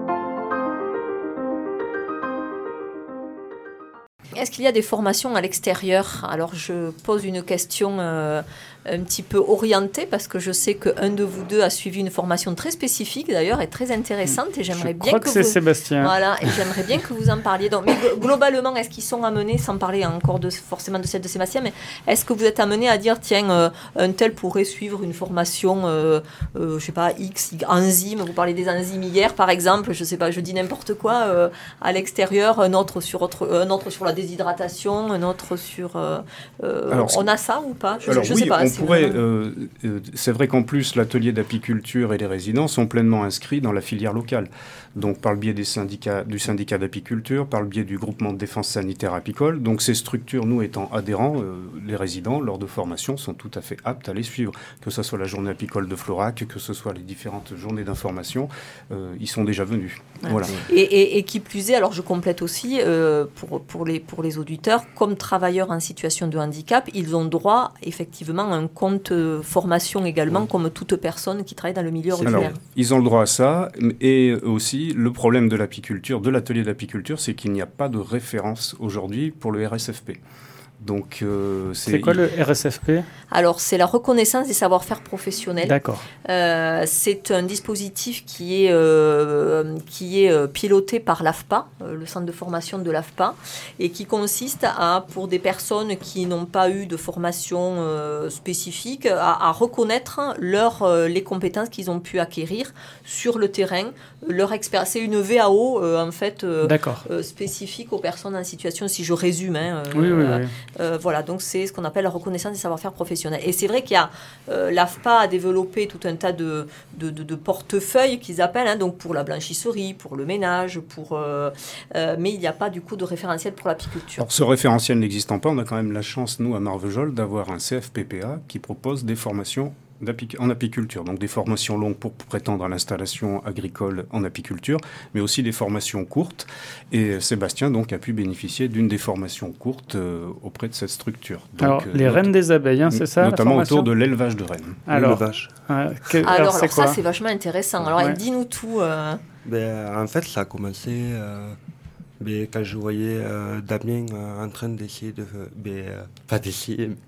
Est-ce qu'il y a des formations à l'extérieur ? Alors, je pose une question euh, un petit peu orientée parce que je sais qu'un de vous deux a suivi une formation très spécifique d'ailleurs et très intéressante et j'aimerais je bien crois que, que vous... c'est Sébastien. Voilà, et j'aimerais bien que vous en parliez. Donc, mais globalement, est-ce qu'ils sont amenés, sans parler encore de, forcément de celle de Sébastien, mais est-ce que vous êtes amenés à dire, tiens, euh, un tel pourrait suivre une formation, euh, euh, je sais pas, X, Y, enzymes, vous parlez des enzymes hier par exemple, je sais pas, je dis n'importe quoi, euh, à l'extérieur, un autre sur, autre, un autre sur la déshydratation, un autre sur... Euh, euh, alors, on a ça ou pas ? Je, alors, je oui, sais pas. On c'est pourrait, vraiment... euh, euh, c'est vrai qu'en plus, l'atelier d'apiculture et les résidents sont pleinement inscrits dans la filière locale. Donc, par le biais des syndicats, du syndicat d'apiculture, par le biais du groupement de défense sanitaire apicole. Donc, ces structures, nous étant adhérents, euh, les résidents, lors de formation, sont tout à fait aptes à les suivre. Que ce soit la journée apicole de Florac, que ce soit les différentes journées d'information, euh, ils sont déjà venus. Ouais. Voilà. Et, et, et qui plus est, alors je complète aussi, euh, pour, pour, les, pour les auditeurs, comme travailleurs en situation de handicap, ils ont droit effectivement à un compte euh, formation également, oui. Comme toute personne qui travaille dans le milieu ordinaire. Alors, ils ont le droit à ça, et aussi le problème de l'apiculture, de l'atelier d'apiculture, c'est qu'il n'y a pas de référence aujourd'hui pour le R S F P. Donc, euh, c'est, c'est quoi le R S F P ? Alors, c'est la reconnaissance des savoir-faire professionnels. D'accord. Euh, c'est un dispositif qui est, euh, qui est euh, piloté par l'A F P A, euh, le centre de formation de l'A F P A, et qui consiste à, pour des personnes qui n'ont pas eu de formation euh, spécifique, à, à reconnaître leur, euh, les compétences qu'ils ont pu acquérir sur le terrain. Leur expérience, c'est une V A O, euh, en fait, euh, euh, spécifique aux personnes en situation, si je résume, hein, euh, oui, oui, oui. Euh, voilà, donc c'est ce qu'on appelle la reconnaissance des savoir-faire professionnels. Et c'est vrai qu'il y a, euh, l'A F P A a développé tout un tas de, de, de, de portefeuilles qu'ils appellent, hein, donc pour la blanchisserie, pour le ménage, pour, euh, euh, mais il n'y a pas du coup de référentiel pour l'apiculture. Alors ce référentiel n'existant pas, on a quand même la chance, nous, à Marvejols, d'avoir un C F P P A qui propose des formations en apiculture, donc des formations longues pour prétendre à l'installation agricole en apiculture, mais aussi des formations courtes. Et Sébastien donc a pu bénéficier d'une des formations courtes euh, auprès de cette structure. Donc, alors, euh, les reines des abeilles, hein, c'est ça notamment autour de l'élevage de rennes. Alors, l'élevage. Euh, que, alors, alors, c'est alors quoi ça, c'est vachement intéressant. Alors, ouais. Dis-nous tout. Euh... Ben, en fait, ça a commencé euh, ben, quand je voyais euh, Damien euh, en train d'essayer de... Ben, euh, pas d'essayer, mais...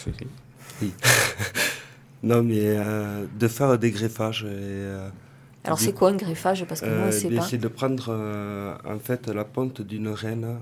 Oui. Non, mais euh, de faire des greffages. Et, euh, Alors, c'est quoi un greffage ? Parce que moi, euh, je ne sais pas. C'est de prendre euh, en fait, la ponte d'une reine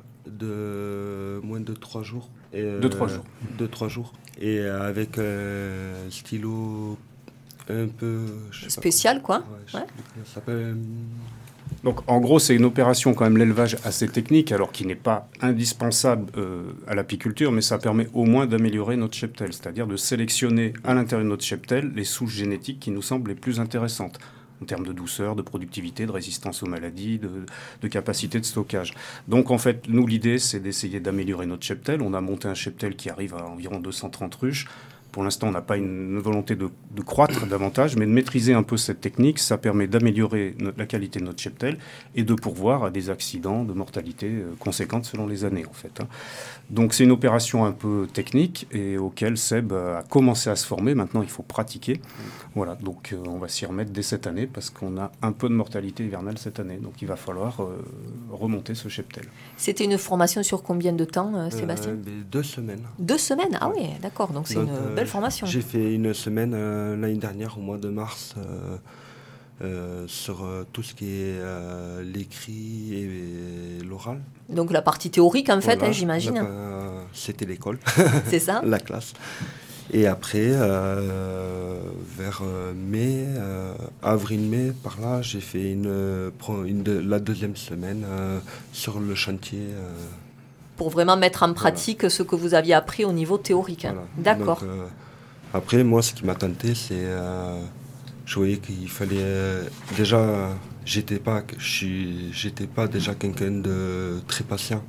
de moins de trois jours. Et, euh, de trois jours. De trois jours. Et euh, avec un euh, stylo un peu... spécial, pas, quoi. Ouais, ouais. Ça s'appelle... Donc en gros, c'est une opération quand même, l'élevage assez technique, alors qui n'est pas indispensable euh, à l'apiculture, mais ça permet au moins d'améliorer notre cheptel, c'est-à-dire de sélectionner à l'intérieur de notre cheptel les souches génétiques qui nous semblent les plus intéressantes, en termes de douceur, de productivité, de résistance aux maladies, de, de capacité de stockage. Donc en fait, nous, l'idée, c'est d'essayer d'améliorer notre cheptel. On a monté un cheptel qui arrive à environ deux cent trente ruches. Pour l'instant, on n'a pas une volonté de, de croître davantage, mais de maîtriser un peu cette technique, ça permet d'améliorer no- la qualité de notre cheptel et de pourvoir à des accidents de mortalité euh, conséquentes selon les années, en fait. Hein. Donc c'est une opération un peu technique et auquel Seb a commencé à se former. Maintenant, il faut pratiquer. Voilà, donc euh, on va s'y remettre dès cette année parce qu'on a un peu de mortalité hivernale cette année. Donc il va falloir euh, remonter ce cheptel. C'était une formation sur combien de temps, euh, Sébastien ? Euh, mais deux semaines. Deux semaines. Ah oui, d'accord. Donc c'est Donc, une euh, belle formation. J'ai fait une semaine euh, l'année dernière, au mois de mars, euh, euh, sur euh, tout ce qui est euh, l'écrit et, et l'oral. Donc la partie théorique, en fait, Voilà. hein, j'imagine. Là, euh, c'était l'école, C'est ça ? la classe. Et après, euh, vers euh, mai, euh, avril-mai, par là, j'ai fait une, euh, pro- une de- la deuxième semaine euh, sur le chantier. euh, Pour vraiment mettre en pratique ce que vous aviez appris au niveau théorique. hein. Voilà. D'accord. Donc, euh, après, moi, ce qui m'a tenté, c'est. Euh, je voyais qu'il fallait. Euh, déjà, euh, j'étais pas, je suis, j'étais pas déjà quelqu'un de très patient.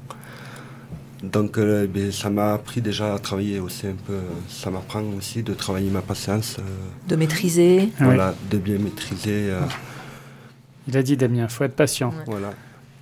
Donc, euh, ben, ça m'a appris déjà à travailler aussi un peu. Ça m'apprend aussi de travailler ma patience. euh, De maîtriser. Ah ouais. Voilà, de bien maîtriser. euh, Il a dit, Damien, il faut être patient. Ouais. Voilà.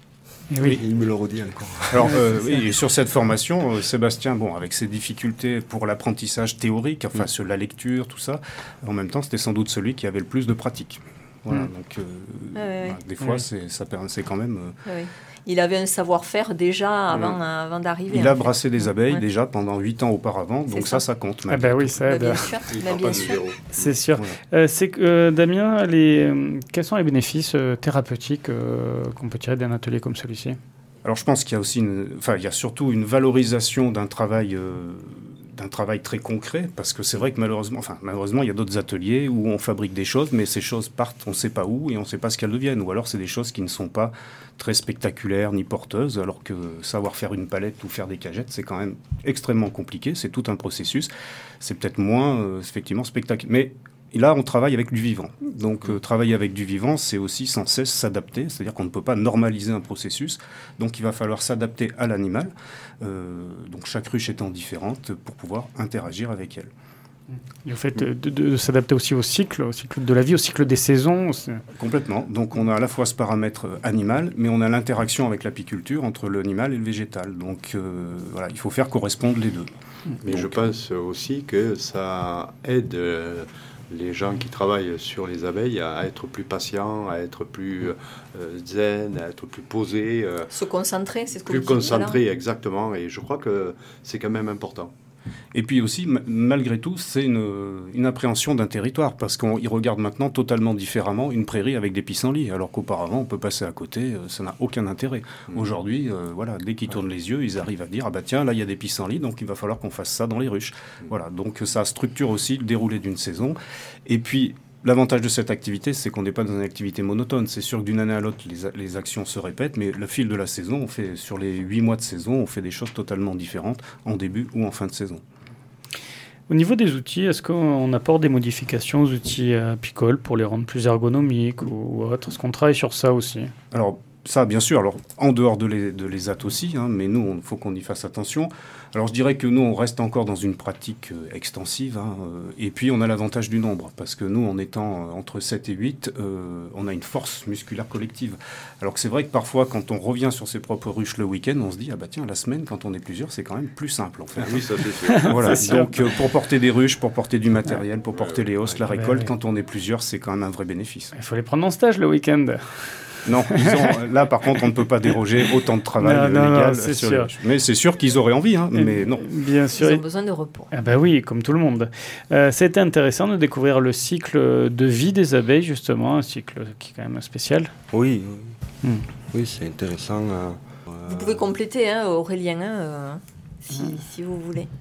Et oui. Il me le redit encore. Alors, euh, oui, et sur cette formation, euh, Sébastien, bon, avec ses difficultés pour l'apprentissage théorique, enfin, sur la lecture, tout ça, en même temps, c'était sans doute celui qui avait le plus de pratique. Voilà, Mm. donc, euh, Ouais, ouais, bah, des fois, Oui. c'est, ça permet, c'est quand même... euh, Oui. Il avait un savoir-faire déjà avant, Ouais. euh, avant d'arriver. il en a fait. brassé des abeilles Ouais. déjà pendant huit ans auparavant, C'est donc ça. ça, ça compte. Ah malgré bah oui, tout. ça Bah, aide. bien sûr. Il Bah, part bien pas de sûr. zéro. C'est sûr. Voilà. Euh, c'est que, euh, Damien, les, euh, quels sont les bénéfices euh, thérapeutiques euh, qu'on peut tirer d'un atelier comme celui-ci ? Alors je pense qu'il y a aussi, une, enfin il y a surtout une valorisation d'un travail, euh, d'un travail très concret, parce que c'est vrai que malheureusement, enfin malheureusement il y a d'autres ateliers où on fabrique des choses, mais ces choses partent, on ne sait pas où et on ne sait pas ce qu'elles deviennent, ou alors c'est des choses qui ne sont pas très spectaculaires ni porteuses, alors que savoir faire une palette ou faire des cagettes, c'est quand même extrêmement compliqué, c'est tout un processus, c'est peut-être moins euh, effectivement spectaculaire, mais et là, on travaille avec du vivant. Donc, euh, travailler avec du vivant, c'est aussi sans cesse s'adapter. C'est-à-dire qu'on ne peut pas normaliser un processus. Donc, il va falloir s'adapter à l'animal. Euh, donc, chaque ruche étant différente pour pouvoir interagir avec elle. Et au fait de, de- de s'adapter aussi au cycle, au cycle de la vie, au cycle des saisons. c'est- Complètement. Donc, on a à la fois ce paramètre euh, animal, mais on a l'interaction avec l'apiculture entre l'animal et le végétal. Donc, euh, voilà, il faut faire correspondre les deux. Mais Donc, je pense aussi que ça aide euh, les gens qui travaillent sur les abeilles à être plus patients, à être plus euh, zen, à être plus posés, euh, Se concentrer, c'est ce que plus vous dites, concentrés, exactement. Et je crois que c'est quand même important. Et puis aussi, ma- malgré tout, c'est une, une appréhension d'un territoire, parce qu'on y regarde maintenant totalement différemment une prairie avec des pissenlits, alors qu'auparavant, on peut passer à côté, euh, ça n'a aucun intérêt. Mmh. Aujourd'hui, euh, voilà, dès qu'ils tournent les yeux, ils arrivent à dire, ah bah tiens, là, il y a des pissenlits, donc il va falloir qu'on fasse ça dans les ruches. Voilà, donc ça structure aussi le déroulé d'une saison. Et puis, l'avantage de cette activité, c'est qu'on n'est pas dans une activité monotone. C'est sûr que d'une année à l'autre, les, a- les actions se répètent, mais le fil de la saison, on fait, sur les huit mois de saison, on fait des choses totalement différentes en début ou en fin de saison. Au niveau des outils, est-ce qu'on apporte des modifications aux outils euh, apicoles pour les rendre plus ergonomiques ou autres ? Est-ce qu'on travaille sur ça aussi ? Alors, ça, bien sûr, alors, en dehors de l'E- de l'E S A T aussi, hein, mais nous, il faut qu'on y fasse attention. Alors, je dirais que nous, on reste encore dans une pratique euh, extensive, hein, euh, et puis on a l'avantage du nombre, parce que nous, en étant euh, entre sept et huit, euh, on a une force musculaire collective. Alors que c'est vrai que parfois, quand on revient sur ses propres ruches le week-end, on se dit, ah bah tiens, la semaine, quand on est plusieurs, c'est quand même plus simple, en fait. Oui, ça c'est sûr. Voilà, C'est sûr. donc euh, pour porter des ruches, pour porter du matériel, pour porter les hausses, la Ouais, récolte, ouais. quand on est plusieurs, c'est quand même un vrai bénéfice. Il faut les prendre en stage le week-end. Non, ils ont- là par contre, on ne peut pas déroger autant de travail Non, euh, non, non, légal. c'est sur sûr. les ruches. Mais c'est sûr qu'ils auraient envie, hein, mais non. Bien sûr. Ils ont besoin de repos. Ah bah oui, comme tout le monde. Euh, C'était intéressant de découvrir le cycle de vie des abeilles, justement, un cycle qui est quand même spécial. Oui, oui, Hmm. oui, c'est intéressant. euh, Vous pouvez compléter, hein, Aurélien, hein, euh, si, si vous voulez.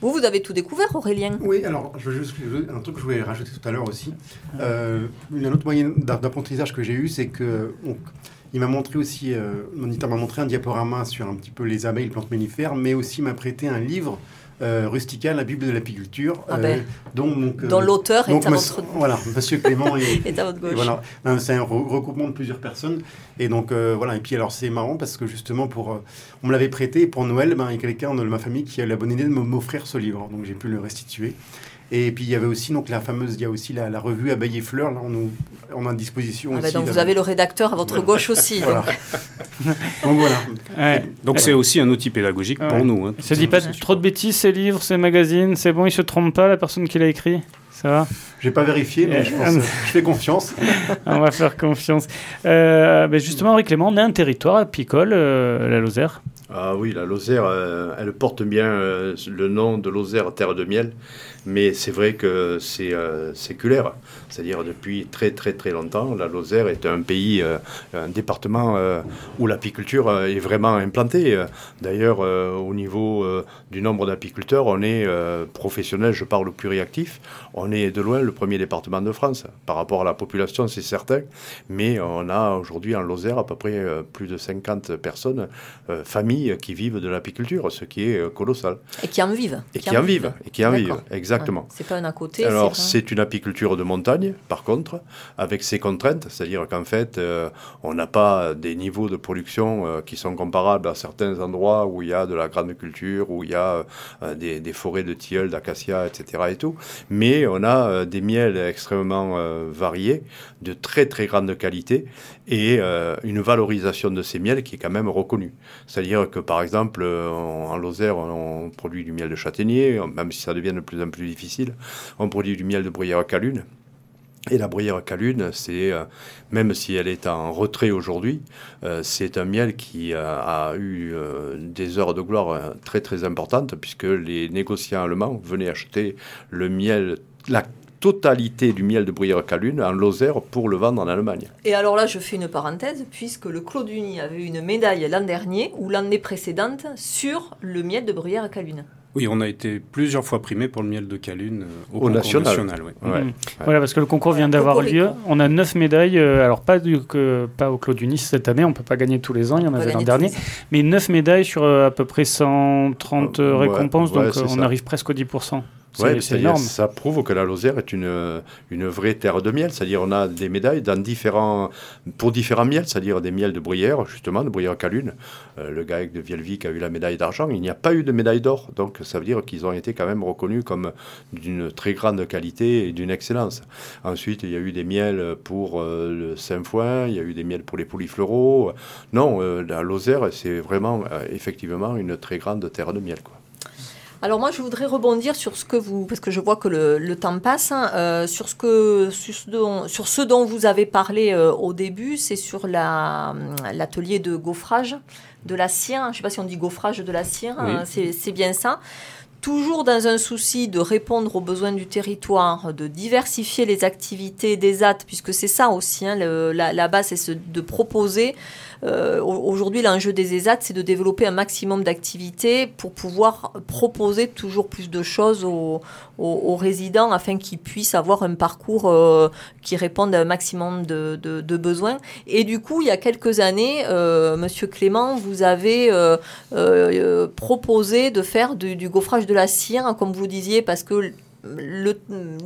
Vous, vous avez tout découvert, Aurélien? Oui, alors, je veux juste, un truc que je voulais rajouter tout à l'heure aussi. Euh, un autre moyen d'apprentissage que j'ai eu, c'est que... Donc, il m'a montré aussi, euh, mon moniteur m'a montré un diaporama sur un petit peu les abeilles, les plantes mellifères, mais aussi m'a prêté un livre euh, rustica, la Bible de l'apiculture, ah ben, euh, dont, donc, dont euh, l'auteur est à monsieur, votre voilà, Monsieur Clément est, est à votre gauche. Et voilà, c'est un regroupement de plusieurs personnes. Et donc euh, voilà. Et puis alors c'est marrant parce que justement pour, euh, on me l'avait prêté pour Noël. Ben, il y a quelqu'un de ma famille qui a eu la bonne idée de m'offrir ce livre, donc j'ai pu le restituer. Et puis il y avait aussi donc la fameuse, il y a aussi la, la revue Abeilles et Fleurs. Là, on, on a à disposition ah aussi. Ben donc la... vous avez le rédacteur à votre gauche aussi. Voilà. Donc, donc voilà. Ouais. Donc c'est aussi un outil pédagogique ouais. pour nous. Hein, il se dit pas trop de bêtises, ces livres, ces magazines. C'est bon, il se trompe pas la personne qui l'a écrit. Ça va? J'ai pas vérifié, mais je, pense, je fais confiance. On va faire confiance. Euh, ben justement, Henri Clément, on a un territoire apicole, euh, la Lozère. Ah oui, la Lozère, euh, elle porte bien euh, le nom de Lozère, terre de miel, mais c'est vrai que c'est euh, séculaire. C'est-à-dire depuis très très très longtemps, la Lozère est un pays, euh, un département euh, où l'apiculture euh, est vraiment implantée. D'ailleurs, euh, au niveau euh, du nombre d'apiculteurs, on est euh, professionnel, je parle pluriactif, on est de loin le premier département de France. Par rapport à la population, c'est certain, mais on a aujourd'hui en Lozère à peu près euh, plus de cinquante personnes, euh, familles qui vivent de l'apiculture, ce qui est euh, colossal. Et qui en vivent. Et qui, qui en vivent. vivent. Et qui en vivent, exactement. Ouais. C'est pas un à côté. Alors, c'est, c'est une apiculture de montagne, par contre, avec ses contraintes, c'est-à-dire qu'en fait, euh, on n'a pas des niveaux de production euh, qui sont comparables à certains endroits où il y a de la grande culture, où il y a euh, des, des forêts de tilleuls, d'acacias, et cetera et tout. Mais on a euh, des miels extrêmement euh, variés, de très très grande qualité, et euh, une valorisation de ces miels qui est quand même reconnue. C'est-à-dire que, par exemple, on, en Lozère, on, on produit du miel de châtaignier, même si ça devient de plus en plus difficile. On produit du miel de bruyère calune. Et la bruyère calune, c'est, euh, même si elle est en retrait aujourd'hui, euh, c'est un miel qui a, a eu euh, des heures de gloire euh, très très importantes, puisque les négociants allemands venaient acheter le miel, la totalité du miel de bruyère calune en Lozère pour le vendre en Allemagne. Et alors là, je fais une parenthèse, puisque le Clos du Nid avait eu une médaille l'an dernier, ou l'année précédente, sur le miel de bruyère calune. Oui, on a été plusieurs fois primé pour le miel de Calune euh, au, au concours national. national oui. ouais. Mmh. Ouais. Voilà, parce que le concours vient d'avoir lieu. On a neuf médailles, euh, alors pas, du, que, pas au Clos du Nice cette année, on ne peut pas gagner tous les ans, il y en avait l'an dernier, mais neuf médailles sur euh, à peu près cent trente euh, ouais, récompenses, ouais, donc euh, on ça. arrive presque aux dix pour cent. C'est, ouais, c'est énorme. Ça prouve que la Lozère est une, une vraie terre de miel, c'est-à-dire on a des médailles dans différents, pour différents miels, c'est-à-dire des miels de bruyère, justement, de bruyère calune. Euh, le GAEC de Vielvic a eu la médaille d'argent, il n'y a pas eu de médaille d'or, donc ça veut dire qu'ils ont été quand même reconnus comme d'une très grande qualité et d'une excellence. Ensuite, il y a eu des miels pour euh, le Saint-Foin, il y a eu des miels pour les polyfleuraux. Non, euh, la Lozère, c'est vraiment, euh, effectivement, une très grande terre de miel, quoi. Alors moi, je voudrais rebondir sur ce que vous, parce que je vois que le, le temps passe, hein, euh, sur, ce que, sur, ce dont, sur ce dont vous avez parlé euh, au début, c'est sur la, l'atelier de gaufrage de la cire. Je ne sais pas si on dit gaufrage de la cire, oui. hein, c'est, c'est bien ça. Toujours dans un souci de répondre aux besoins du territoire, de diversifier les activités des A T, puisque c'est ça aussi, hein, le, la, la base, c'est ce, de proposer. Euh, aujourd'hui, l'enjeu des E S A T, c'est de développer un maximum d'activités pour pouvoir proposer toujours plus de choses aux, aux, aux résidents afin qu'ils puissent avoir un parcours euh, qui réponde à un maximum de, de, de besoins. Et du coup, il y a quelques années, euh, Monsieur Clément, vous avez euh, euh, proposé de faire du, du gaufrage de la cire, comme vous disiez, parce que Le,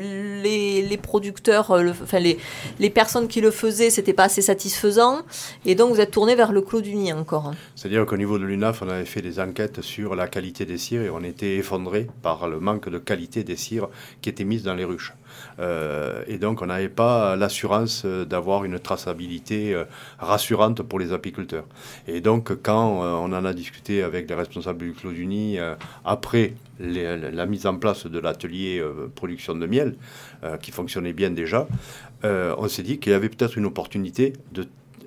les, les producteurs, le, enfin les, les personnes qui le faisaient, c'était pas assez satisfaisant, et donc vous êtes tourné vers le Clos du Nid encore. C'est-à-dire qu'au niveau de l'U N A F, on avait fait des enquêtes sur la qualité des cires et on était effondré par le manque de qualité des cires qui étaient mises dans les ruches. Euh, et donc on n'avait pas l'assurance d'avoir une traçabilité euh, rassurante pour les apiculteurs. Et donc quand euh, on en a discuté avec les responsables du Clos du Nid euh, après les, la mise en place de l'atelier euh, production de miel, euh, qui fonctionnait bien déjà, euh, on s'est dit qu'il y avait peut-être une opportunité de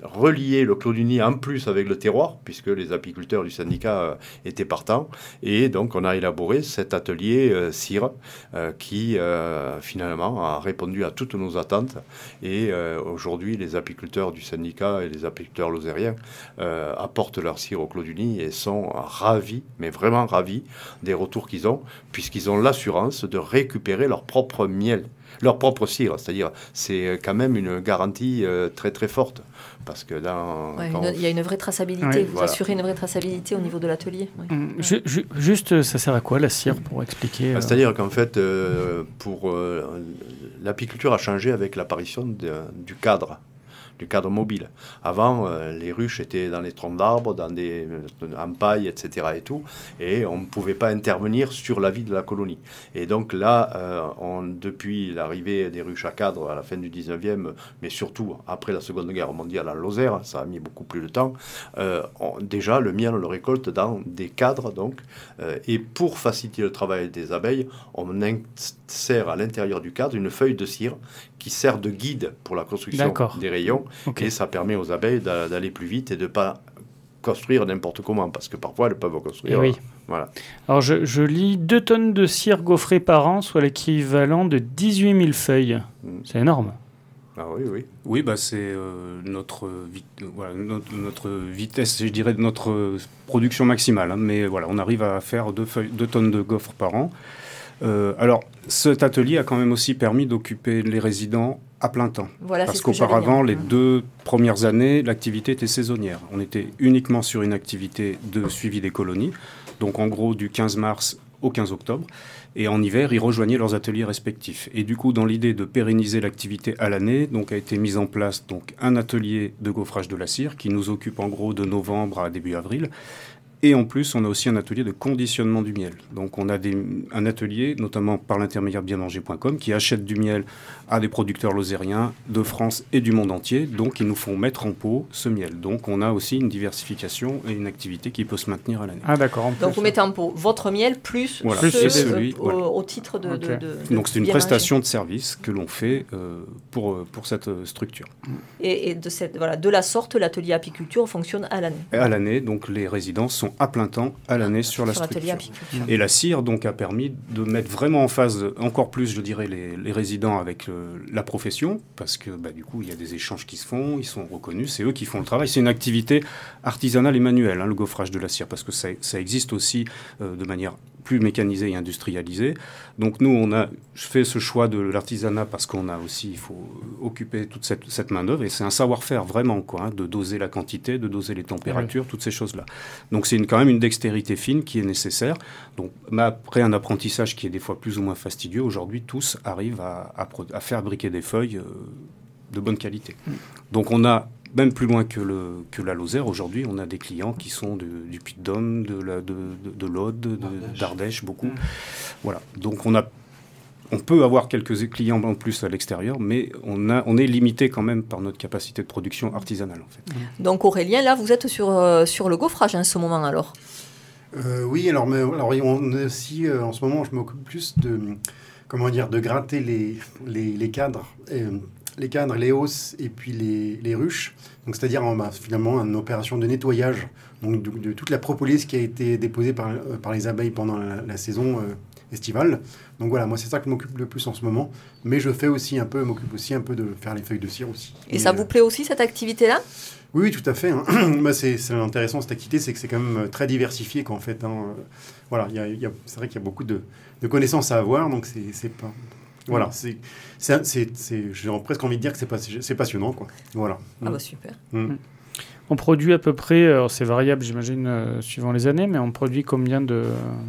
relier le Clos-du-Nid en plus avec le terroir, puisque les apiculteurs du syndicat euh, étaient partants. Et donc, on a élaboré cet atelier euh, cire euh, qui, euh, finalement, a répondu à toutes nos attentes. Et euh, aujourd'hui, les apiculteurs du syndicat et les apiculteurs lozériens euh, apportent leur cire au Clos-du-Nid et sont ravis, mais vraiment ravis, des retours qu'ils ont, puisqu'ils ont l'assurance de récupérer leur propre miel, leur propre cire. C'est-à-dire, c'est quand même une garantie euh, très très forte. Parce que dans... Ouais, quand... une, il y a une vraie traçabilité. Oui, Vous voilà. assurez une vraie traçabilité au niveau de l'atelier. Oui. Hum, ju- ju- juste, ça sert à quoi la cire pour expliquer euh... C'est-à-dire qu'en fait, euh, pour, euh, l'apiculture a changé avec l'apparition de, du cadre. du cadre mobile. Avant, euh, les ruches étaient dans les troncs d'arbres, dans des en paille, et cetera et tout, et on ne pouvait pas intervenir sur la vie de la colonie. Et donc là, euh, on, depuis l'arrivée des ruches à cadre à la fin du dix-neuvième, mais surtout après la Seconde Guerre mondiale en Lozère, ça a mis beaucoup plus de temps, euh, on, déjà le miel on le récolte dans des cadres, donc, euh, et pour faciliter le travail des abeilles, on insère à l'intérieur du cadre une feuille de cire qui sert de guide pour la construction D'accord. des rayons. Okay. Et ça permet aux abeilles d'aller plus vite et de ne pas construire n'importe comment, parce que parfois elles peuvent construire. Et oui. Voilà. Alors je, je lis deux tonnes de cire gaufrée par an, soit l'équivalent de dix-huit mille feuilles. Mm. C'est énorme. Ah oui, oui. Oui, bah c'est euh, notre, vi- voilà, notre, notre vitesse, je dirais, de notre production maximale. Hein, mais voilà, on arrive à faire deux, feuilles, deux tonnes de gaufres par an. Euh, alors, cet atelier a quand même aussi permis d'occuper les résidents à plein temps. Voilà, parce c'est ce que qu'auparavant, les deux premières années, l'activité était saisonnière. On était uniquement sur une activité de suivi des colonies, donc en gros du quinze mars au quinze octobre. Et en hiver, ils rejoignaient leurs ateliers respectifs. Et du coup, dans l'idée de pérenniser l'activité à l'année, donc a été mis en place donc, un atelier de gaufrage de la cire qui nous occupe en gros de novembre à début avril. Et en plus, on a aussi un atelier de conditionnement du miel. Donc, on a des, un atelier, notamment par l'intermédiaire de bien manger point com, qui achète du miel à des producteurs lozériens de France et du monde entier. Donc, ils nous font mettre en pot ce miel. Donc, on a aussi une diversification et une activité qui peut se maintenir à l'année. Ah, d'accord. Donc, vous mettez en pot votre miel plus, voilà. ce, plus celui, euh, voilà. au, au titre de... Okay. de, de, de Donc, c'est une prestation manger. de service que l'on fait euh, pour, pour cette euh, structure. Et, et de, cette, voilà, de la sorte, l'atelier apiculture fonctionne à l'année. À l'année, donc les résidents sont à plein temps à l'année sur, sur la structure. Et la cire donc a permis de mettre vraiment en phase encore plus, je dirais, les, les résidents avec euh, la profession, parce que bah, du coup il y a des échanges qui se font, ils sont reconnus, c'est eux qui font le travail. C'est une activité artisanale et manuelle, hein, le gaufrage de la cire, parce que ça, ça existe aussi euh, de manière plus mécanisée et industrialisée. Donc nous, on a fait ce choix de l'artisanat parce qu'on a aussi, il faut occuper toute cette, cette main-d'œuvre, et c'est un savoir-faire vraiment, quoi, hein, de doser la quantité, de doser les températures, oui. toutes ces choses-là. Donc c'est une, quand même une dextérité fine qui est nécessaire. Donc, mais après un apprentissage qui est des fois plus ou moins fastidieux, aujourd'hui, tous arrivent à, à, à fabriquer des feuilles euh, de bonne qualité. Mm. Donc on a même plus loin que, le, que la Lozère, aujourd'hui, on a des clients qui sont de, du Puy-de-Dôme, de, la, de, de, de l'Aude, de, d'Ardèche, beaucoup. Mmh. Voilà. Donc, on, a, on peut avoir quelques clients en plus à l'extérieur, mais on, a, on est limité quand même par notre capacité de production artisanale, en fait. Mmh. Donc, Aurélien, là, vous êtes sur, euh, sur le gaufrage en ce moment, alors euh, Oui, alors, mais, alors on est aussi, euh, en ce moment, je m'occupe plus de, comment dire, de gratter les, les, les cadres. Et, les cadres, les hausses et puis les, les ruches. Donc, c'est-à-dire bah, finalement une opération de nettoyage donc, de, de toute la propolis qui a été déposée par, euh, par les abeilles pendant la, la saison euh, estivale. Donc voilà, moi c'est ça que je m'occupe le plus en ce moment. Mais je fais aussi un peu, m'occupe aussi un peu de faire les feuilles de cire aussi. Et, et ça euh, vous plaît aussi cette activité-là ? Oui, oui, tout à fait. Hein. bah, c'est, c'est intéressant cette activité, c'est que c'est quand même très diversifié qu'en fait. Hein. Voilà, y a, y a, c'est vrai qu'il y a beaucoup de, de connaissances à avoir, donc c'est, c'est pas... Voilà, c'est, c'est, c'est, c'est, j'ai presque envie de dire que c'est, pas, c'est passionnant, quoi. Voilà. Ah bah super. Mmh. On produit à peu près, alors c'est variable j'imagine euh, suivant les années, mais on produit combien de,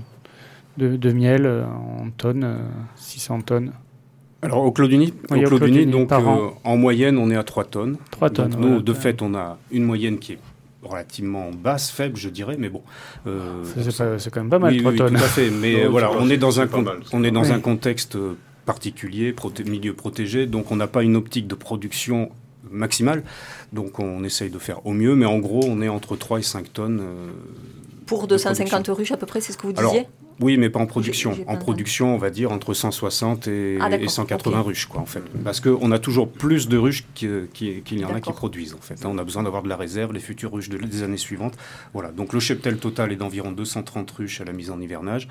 de, de miel euh, en tonnes, euh, six cents tonnes? Alors au Clos-du-Nid, oui, au Clos-du-Nid donc euh, en moyenne on est à trois tonnes. trois tonnes. Donc, voilà, nous, de fait, on a une moyenne qui est relativement basse, faible, je dirais, mais bon. Euh, c'est, c'est, pas, c'est quand même pas mal, oui, trois oui, tonnes. Tout à fait, mais non, voilà, on est dans un, con- mal, on est dans oui. un contexte particulier, proté- milieu protégé, donc on n'a pas une optique de production maximale, donc on essaye de faire au mieux, mais en gros, on est entre trois et cinq tonnes. Euh, Pour deux cent cinquante ruches à peu près, c'est ce que vous disiez? Alors, Oui, mais pas en production. J'ai- j'ai en pas production, on va dire entre cent soixante et, Ah, d'accord, et cent quatre-vingts ok. ruches, quoi, en fait. Parce qu'on a toujours plus de ruches qu'il qu'il y en a qui D'accord. produisent, en fait. On a besoin d'avoir de la réserve, les futures ruches de- des années suivantes. Voilà. Donc le cheptel total est d'environ deux cent trente ruches à la mise en hivernage.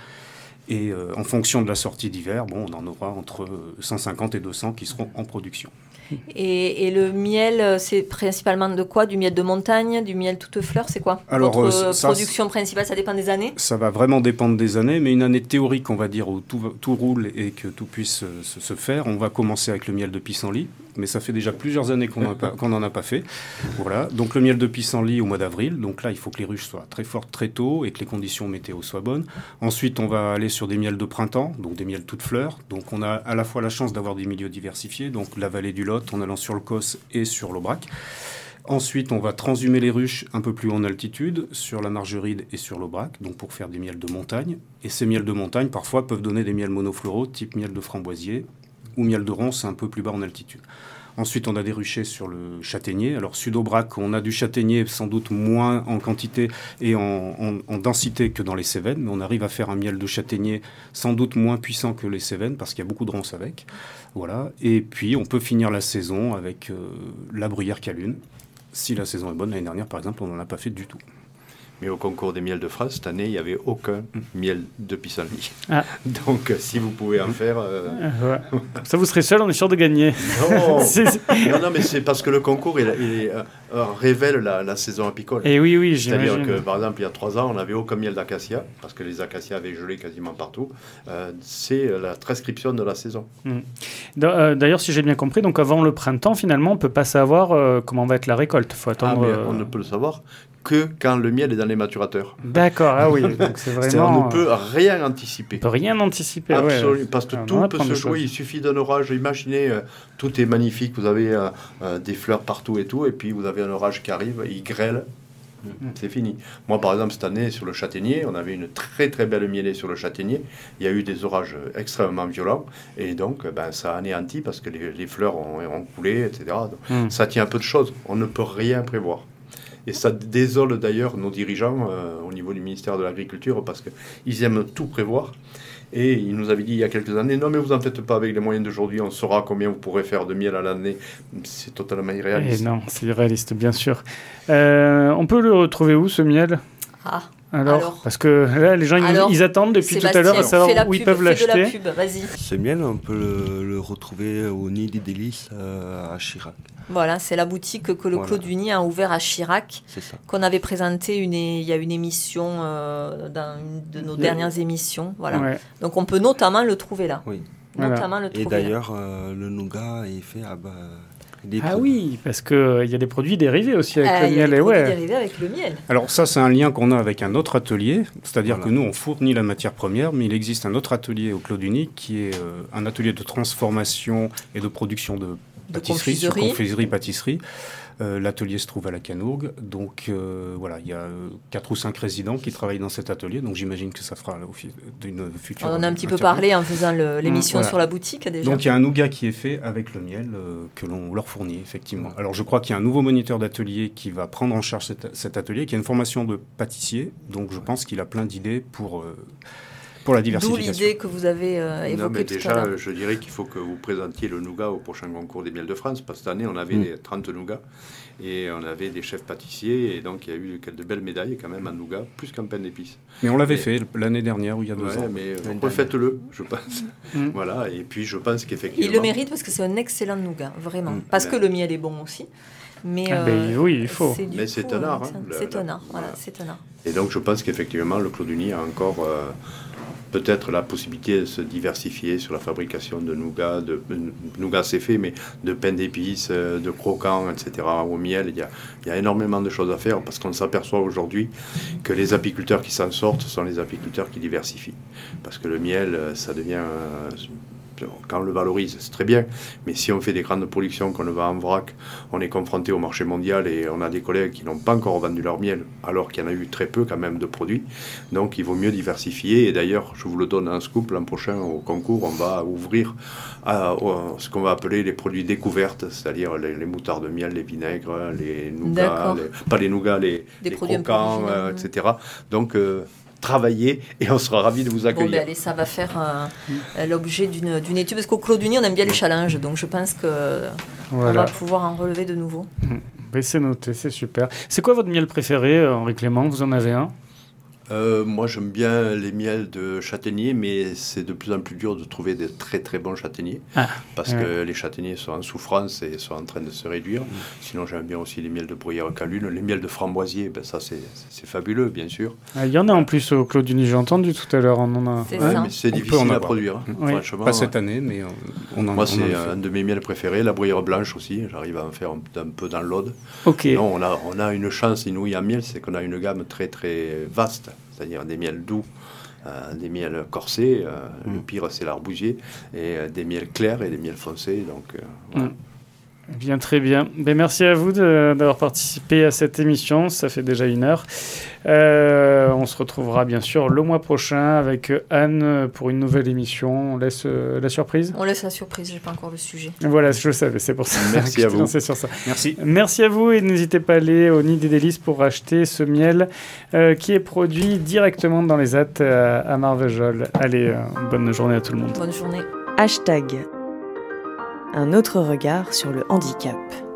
Et euh, en fonction de la sortie d'hiver, bon, on en aura entre cent cinquante et deux cents qui seront en production. Et, et le miel, euh, c'est principalement de quoi? Du miel de montagne, du miel toute fleur, c'est quoi? Alors, Votre euh, euh, ça, production principale, ça dépend des années? Ça va vraiment dépendre des années, mais une année théorique, on va dire, où tout, va- tout roule et que tout puisse euh, se, se faire, on va commencer avec le miel de pissenlit, mais ça fait déjà plusieurs années qu'on n'en a pas fait. Voilà. Donc le miel de pissenlit au mois d'avril, donc là, il faut que les ruches soient très fortes très tôt et que les conditions météo soient bonnes. Ensuite, on va aller sur des miels de printemps, donc des miels toutes fleurs. Donc on a à la fois la chance d'avoir des milieux diversifiés, donc la vallée du Lot en allant sur le Causse et sur l'Aubrac. Ensuite, on va transhumer les ruches un peu plus haut en altitude, sur la Margeride et sur l'Aubrac, donc pour faire des miels de montagne. Et ces miels de montagne, parfois, peuvent donner des miels monofloraux, type miel de framboisier, ou miel de ronce un peu plus bas en altitude. Ensuite, on a des ruchers sur le châtaignier. Alors, Sud-Aubrac, on a du châtaignier sans doute moins en quantité et en, en, en densité que dans les Cévennes, mais on arrive à faire un miel de châtaignier sans doute moins puissant que les Cévennes, parce qu'il y a beaucoup de ronces avec. Voilà. Et puis, on peut finir la saison avec euh, la bruyère calune. Si la saison est bonne, l'année dernière, par exemple, on n'en a pas fait du tout. Mais au concours des miels de France, cette année, il n'y avait aucun miel de pissenlit. Ah. Donc, si vous pouvez en faire... euh, Euh, ouais. Ça, vous serez seul, on est sûr de gagner. Non, C'est- c'est- non, non, mais c'est parce que le concours il, il, euh, euh, révèle la, la saison apicole. Et oui, oui, C'est-à-dire j'imagine. que, par exemple, il y a trois ans, on n'avait aucun miel d'acacia, parce que les acacias avaient gelé quasiment partout. Euh, c'est la transcription de la saison. Da- euh, D'ailleurs, si j'ai bien compris, donc avant le printemps, finalement, on ne peut pas savoir euh, comment va être la récolte. Il faut Ah, attendre. mais euh, on ne peut le savoir que quand le miel est dans les maturateurs. D'accord, ah oui. Donc c'est C'est-à-dire vraiment. on ne peut rien anticiper. on peut rien anticiper. Absolument, ouais. parce que On en tout peut apprend se des jouer. choses. Il suffit d'un orage. Imaginez, euh, tout est magnifique. Vous avez euh, euh, des fleurs partout et tout, et puis vous avez un orage qui arrive, il grêle. C'est fini. Moi, par exemple, cette année, sur le châtaignier, on avait une très très belle mielée sur le châtaignier. Il y a eu des orages extrêmement violents, et donc ben, ça a anéanti parce que les, les fleurs ont, ont coulé, et cetera. Donc, Mm. ça tient un peu de choses. On ne peut rien prévoir. Et ça désole d'ailleurs nos dirigeants euh, au niveau du ministère de l'Agriculture parce qu'ils aiment tout prévoir. Et ils nous avaient dit il y a quelques années, non mais vous en faites pas avec les moyens d'aujourd'hui, on saura combien vous pourrez faire de miel à l'année. C'est totalement Et irréaliste. non, c'est irréaliste, bien sûr. Euh, on peut le retrouver où, ce miel? Ah, Alors, Alors. Parce que là, les gens, ils, nous- Alors, ils attendent depuis tout à Sébastien, l'heure à savoir fais la où ils pub, peuvent fais de la l'acheter. pub, vas-y. Ce miel, on peut le, le retrouver au Nid des Délices euh, à Chirac. Voilà, c'est la boutique que le Voilà. Clos du Nid a ouvert à Chirac, C'est ça. qu'on avait présenté une, il y a une émission, euh, dans une de nos Oui. dernières émissions. Voilà. Ouais. Donc on peut notamment le trouver là. Oui. Voilà. Notamment le Et trouver là. d'ailleurs, euh, le nougat est fait à bas. des Ah produits. oui, parce qu'il y a des produits dérivés aussi avec Euh, le il y a miel. des Et produits ouais. dérivés avec le miel. Alors ça, c'est un lien qu'on a avec un autre atelier, c'est-à-dire Voilà. que nous, on fournit la matière première, mais il existe un autre atelier au Clos du Nid qui est euh, un atelier de transformation et de production de De pâtisserie, sur confiserie. confiserie, pâtisserie. Euh, L'atelier se trouve à la Canourgue, donc euh, voilà, il y a euh, quatre ou cinq résidents qui travaillent dans cet atelier, donc j'imagine que ça fera l'office d'une future... On en a un petit peu interview. parlé en faisant le- l'émission voilà. sur la boutique déjà. Donc il y a un nougat qui est fait avec le miel euh, que l'on leur fournit, effectivement. Alors je crois qu'il y a un nouveau moniteur d'atelier qui va prendre en charge cet, cet atelier, qui a une formation de pâtissier, donc je pense qu'il a plein d'idées pour, euh, pour la D'où diversification. l'idée que vous avez euh, évoquée Non, mais tout à déjà, l'heure. euh, je dirais qu'il faut que vous présentiez le nougat au prochain concours des miels de France, parce que cette année, on avait Mm. des trente nougats, et on avait des chefs pâtissiers, et donc il y a eu de belles médailles quand même en nougat, plus qu'en pain d'épices. Mais on l'avait Mais- fait l'année dernière ou il y a deux Ouais, ans. mais L'année refaites-le, je pense. Mm. Voilà, et puis je pense qu'effectivement... Il le mérite parce que c'est un excellent nougat, vraiment. Mm. Parce Ben. que le miel est bon aussi. Mais, Ah ben oui, il faut. du Mais c'est coup, un art, euh, hein, le- C'est un la- art, voilà, voilà. c'est un art. Et donc je pense qu'effectivement, le Clos du Nid a encore euh, peut-être la possibilité de se diversifier sur la fabrication de nougat, de euh, nougat c'est fait, mais de pain d'épices, euh, de croquants, et cetera. Au miel, il y a, il y a énormément de choses à faire parce qu'on s'aperçoit aujourd'hui que les apiculteurs qui s'en sortent sont les apiculteurs qui diversifient. Parce que le miel, euh, ça devient... euh, quand on le valorise, c'est très bien, mais si on fait des grandes productions, qu'on le vend en vrac, on est confronté au marché mondial et on a des collègues qui n'ont pas encore vendu leur miel, alors qu'il y en a eu très peu quand même de produits. Donc il vaut mieux diversifier. Et d'ailleurs, je vous le donne en scoop, l'an prochain au concours, on va ouvrir à, à ce qu'on va appeler les produits découvertes, c'est-à-dire les, les moutardes de miel, les vinaigres, les nougats, D'accord. les- pas les nougats, les, Des les produits un peu croquants, originaux, euh, ouais. et cetera. Donc euh, travailler et on sera ravis de vous accueillir. Bon, ben allez, ça va faire euh, l'objet d'une, d'une étude, parce qu'au Clos-du-Nid, on aime bien les challenges, donc je pense qu'on voilà. va pouvoir en relever de nouveau. Mais c'est noté, c'est super. C'est quoi votre miel préféré, Henri Clément? Vous en avez un? Euh, moi, j'aime bien les miels de châtaignier, mais c'est de plus en plus dur de trouver des très très bons châtaigniers, ah, parce ouais. que les châtaigniers sont en souffrance et sont en train de se réduire. Mmh. Sinon, j'aime bien aussi les miels de bruyère calune, les miels de framboisier, ben ça c'est, c'est fabuleux, bien sûr. Il ah, y en a en plus au Clos-du-Nid, j'ai entendu tout à l'heure. On en a... C'est, ouais, mais c'est difficile à produire. Hein, oui. Franchement, pas cette année, mais on en Moi, on c'est en un de mes miels préférés, la bruyère blanche aussi. J'arrive à en faire un, un peu dans l'Aude. Ok. Non, on a, on a une chance inouïe en miel, c'est qu'on a une gamme très très vaste. C'est-à-dire des miels doux, euh, des miels corsés, euh, mmh. le pire c'est l'arbousier, et euh, des miels clairs et des miels foncés. Donc, euh, voilà. mmh. Bien, très bien. Ben, merci à vous de, d'avoir participé à cette émission, ça fait déjà une heure. Euh, on se retrouvera bien sûr le mois prochain avec Anne pour une nouvelle émission. On laisse euh, la surprise? On laisse la surprise, je n'ai pas encore le sujet. Voilà, je le savais, c'est pour ça. Merci à vous. Sur ça. Merci. Merci à vous et n'hésitez pas à aller au Nid des Délices pour acheter ce miel euh, qui est produit directement dans les hâtes à, à Marvejols. Allez, euh, bonne journée à tout le monde. Bonne journée. Hashtag. Un autre regard sur le handicap.